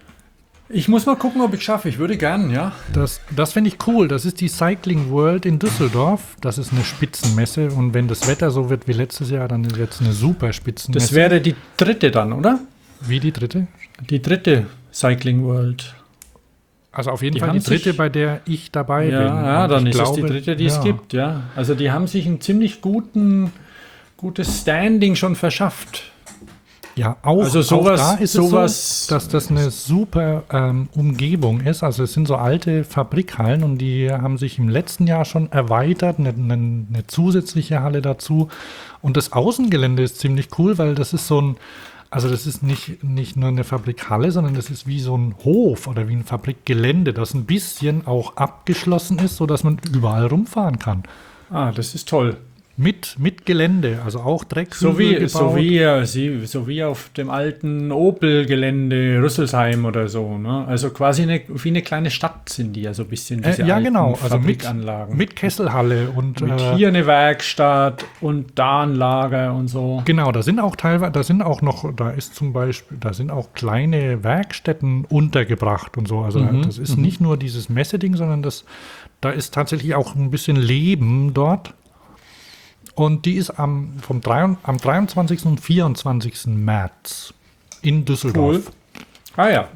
Ich muss mal gucken, ob ich schaffe. Ich würde gern, ja. Das, das finde ich cool. Das ist die Cycling World in Düsseldorf. Das ist eine Spitzenmesse. Und wenn das Wetter so wird wie letztes Jahr, dann wird es eine super Spitzenmesse. Das wäre die dritte dann, oder? Wie die dritte? Die dritte Cycling World. Also auf jeden Die Fall haben die dritte, sich- bei der ich dabei bin. Ja, ja Und dann ich ist es glaube, die dritte, die es ja. gibt, ja. Also die haben sich ein ziemlich guten, gutes Standing schon verschafft. Ja, auch, Also sowas- auch da ist sowas- es so, dass das eine super ähm, Umgebung ist. Also es sind so alte Fabrikhallen und die haben sich im letzten Jahr schon erweitert, eine, eine, eine zusätzliche Halle dazu. Und das Außengelände ist ziemlich cool, weil das ist so ein, also das ist nicht, nicht nur eine Fabrikhalle, sondern das ist wie so ein Hof oder wie ein Fabrikgelände, das ein bisschen auch abgeschlossen ist, sodass man überall rumfahren kann. Ah, das ist toll. Mit, mit Gelände, also auch Dreck. So wie, so, wie, äh, sie, so wie auf dem alten Opel-Gelände Rüsselsheim oder so. Ne? Also quasi eine, wie eine kleine Stadt sind die ja so ein bisschen, diese Äh, ja, alten genau. Also mit, Fabrikanlagen. mit Kesselhalle und Mit äh, hier eine Werkstatt und da ein Lager und so. genau, da sind auch teilweise, da sind auch noch, da ist zum Beispiel, da sind auch kleine Werkstätten untergebracht und so. Also Mhm, das ist nicht nur dieses Messeding, sondern das, da ist tatsächlich auch ein bisschen Leben dort. Und die ist am, vom drei, am dreiundzwanzigsten und vierundzwanzigsten März in Düsseldorf. Cool. Ah ja.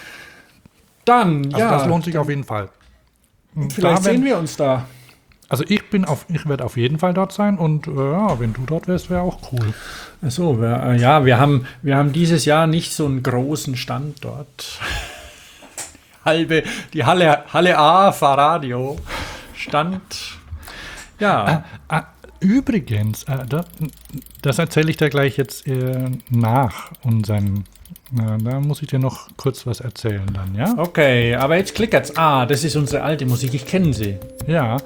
Dann, Also ja. das lohnt sich auf jeden Fall. Und Vielleicht da sehen werden- wir uns da. Also ich bin auf, ich werde auf jeden Fall dort sein und äh, ja, wenn du dort wärst, wäre auch cool. Achso, wir, äh, ja, wir haben, wir haben dieses Jahr nicht so einen großen Stand dort. Halbe, die Halle, Halle A, Fahrradio, Stand. Ja, Ah, übrigens, äh, da, das erzähle ich dir gleich jetzt äh, nach unserem. Na, da muss ich dir noch kurz was erzählen dann, ja? okay, aber jetzt klickert's. Ah, das ist unsere alte Musik, ich kenne sie. Ja.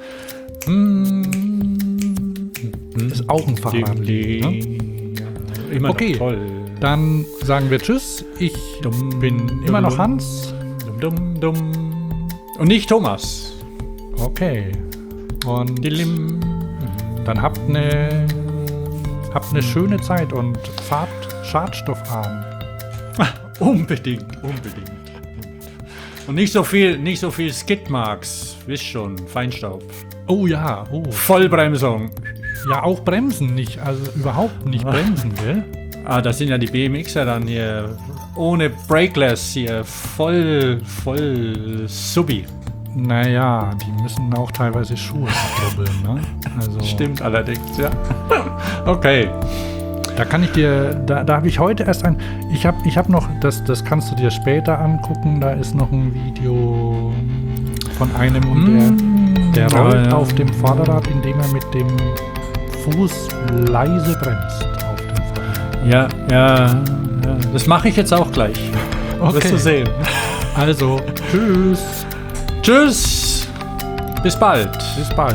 Hm, ist auch ein Fahrradlied. Ne? Immer Okay. noch toll. Dann sagen wir Tschüss. Ich Dumm, bin dumm, immer noch dumm. Hans. Dumm, dumm, dumm. Und nicht Thomas. Okay. Und Dilim. dann habt eine habt eine schöne Zeit und fahrt schadstoffarm. Unbedingt, unbedingt. Und nicht so viel, nicht so viel Skidmarks, wisst schon, Feinstaub. Oh ja, oh. Vollbremsung. Ja, auch bremsen nicht, also überhaupt nicht bremsen, gell? Ah, das sind ja die B M Xer dann hier ohne Brakeless hier, voll, voll Subi. Naja, die müssen auch teilweise Schuhe abrubbeln, ne? Also, Stimmt allerdings, ja. Okay. Da kann ich dir, da, da habe ich heute erst ein, ich habe ich hab noch, das, das kannst du dir später angucken, da ist noch ein Video von einem und der, der rollt ja, ja. auf dem Vorderrad, indem er mit dem Fuß leise bremst auf dem Vorderrad. Ja, ja, ja. Das mache ich jetzt auch gleich. Wirst du sehen. Also, tschüss, Tschüss. Bis bald. bis bald.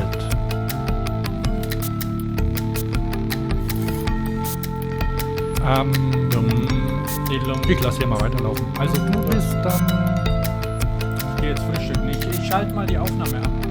Ähm, ich lasse hier mal weiterlaufen. Also du bist dann... Ich gehe jetzt frühstücken. Ich, ich schalte mal die Aufnahme ab.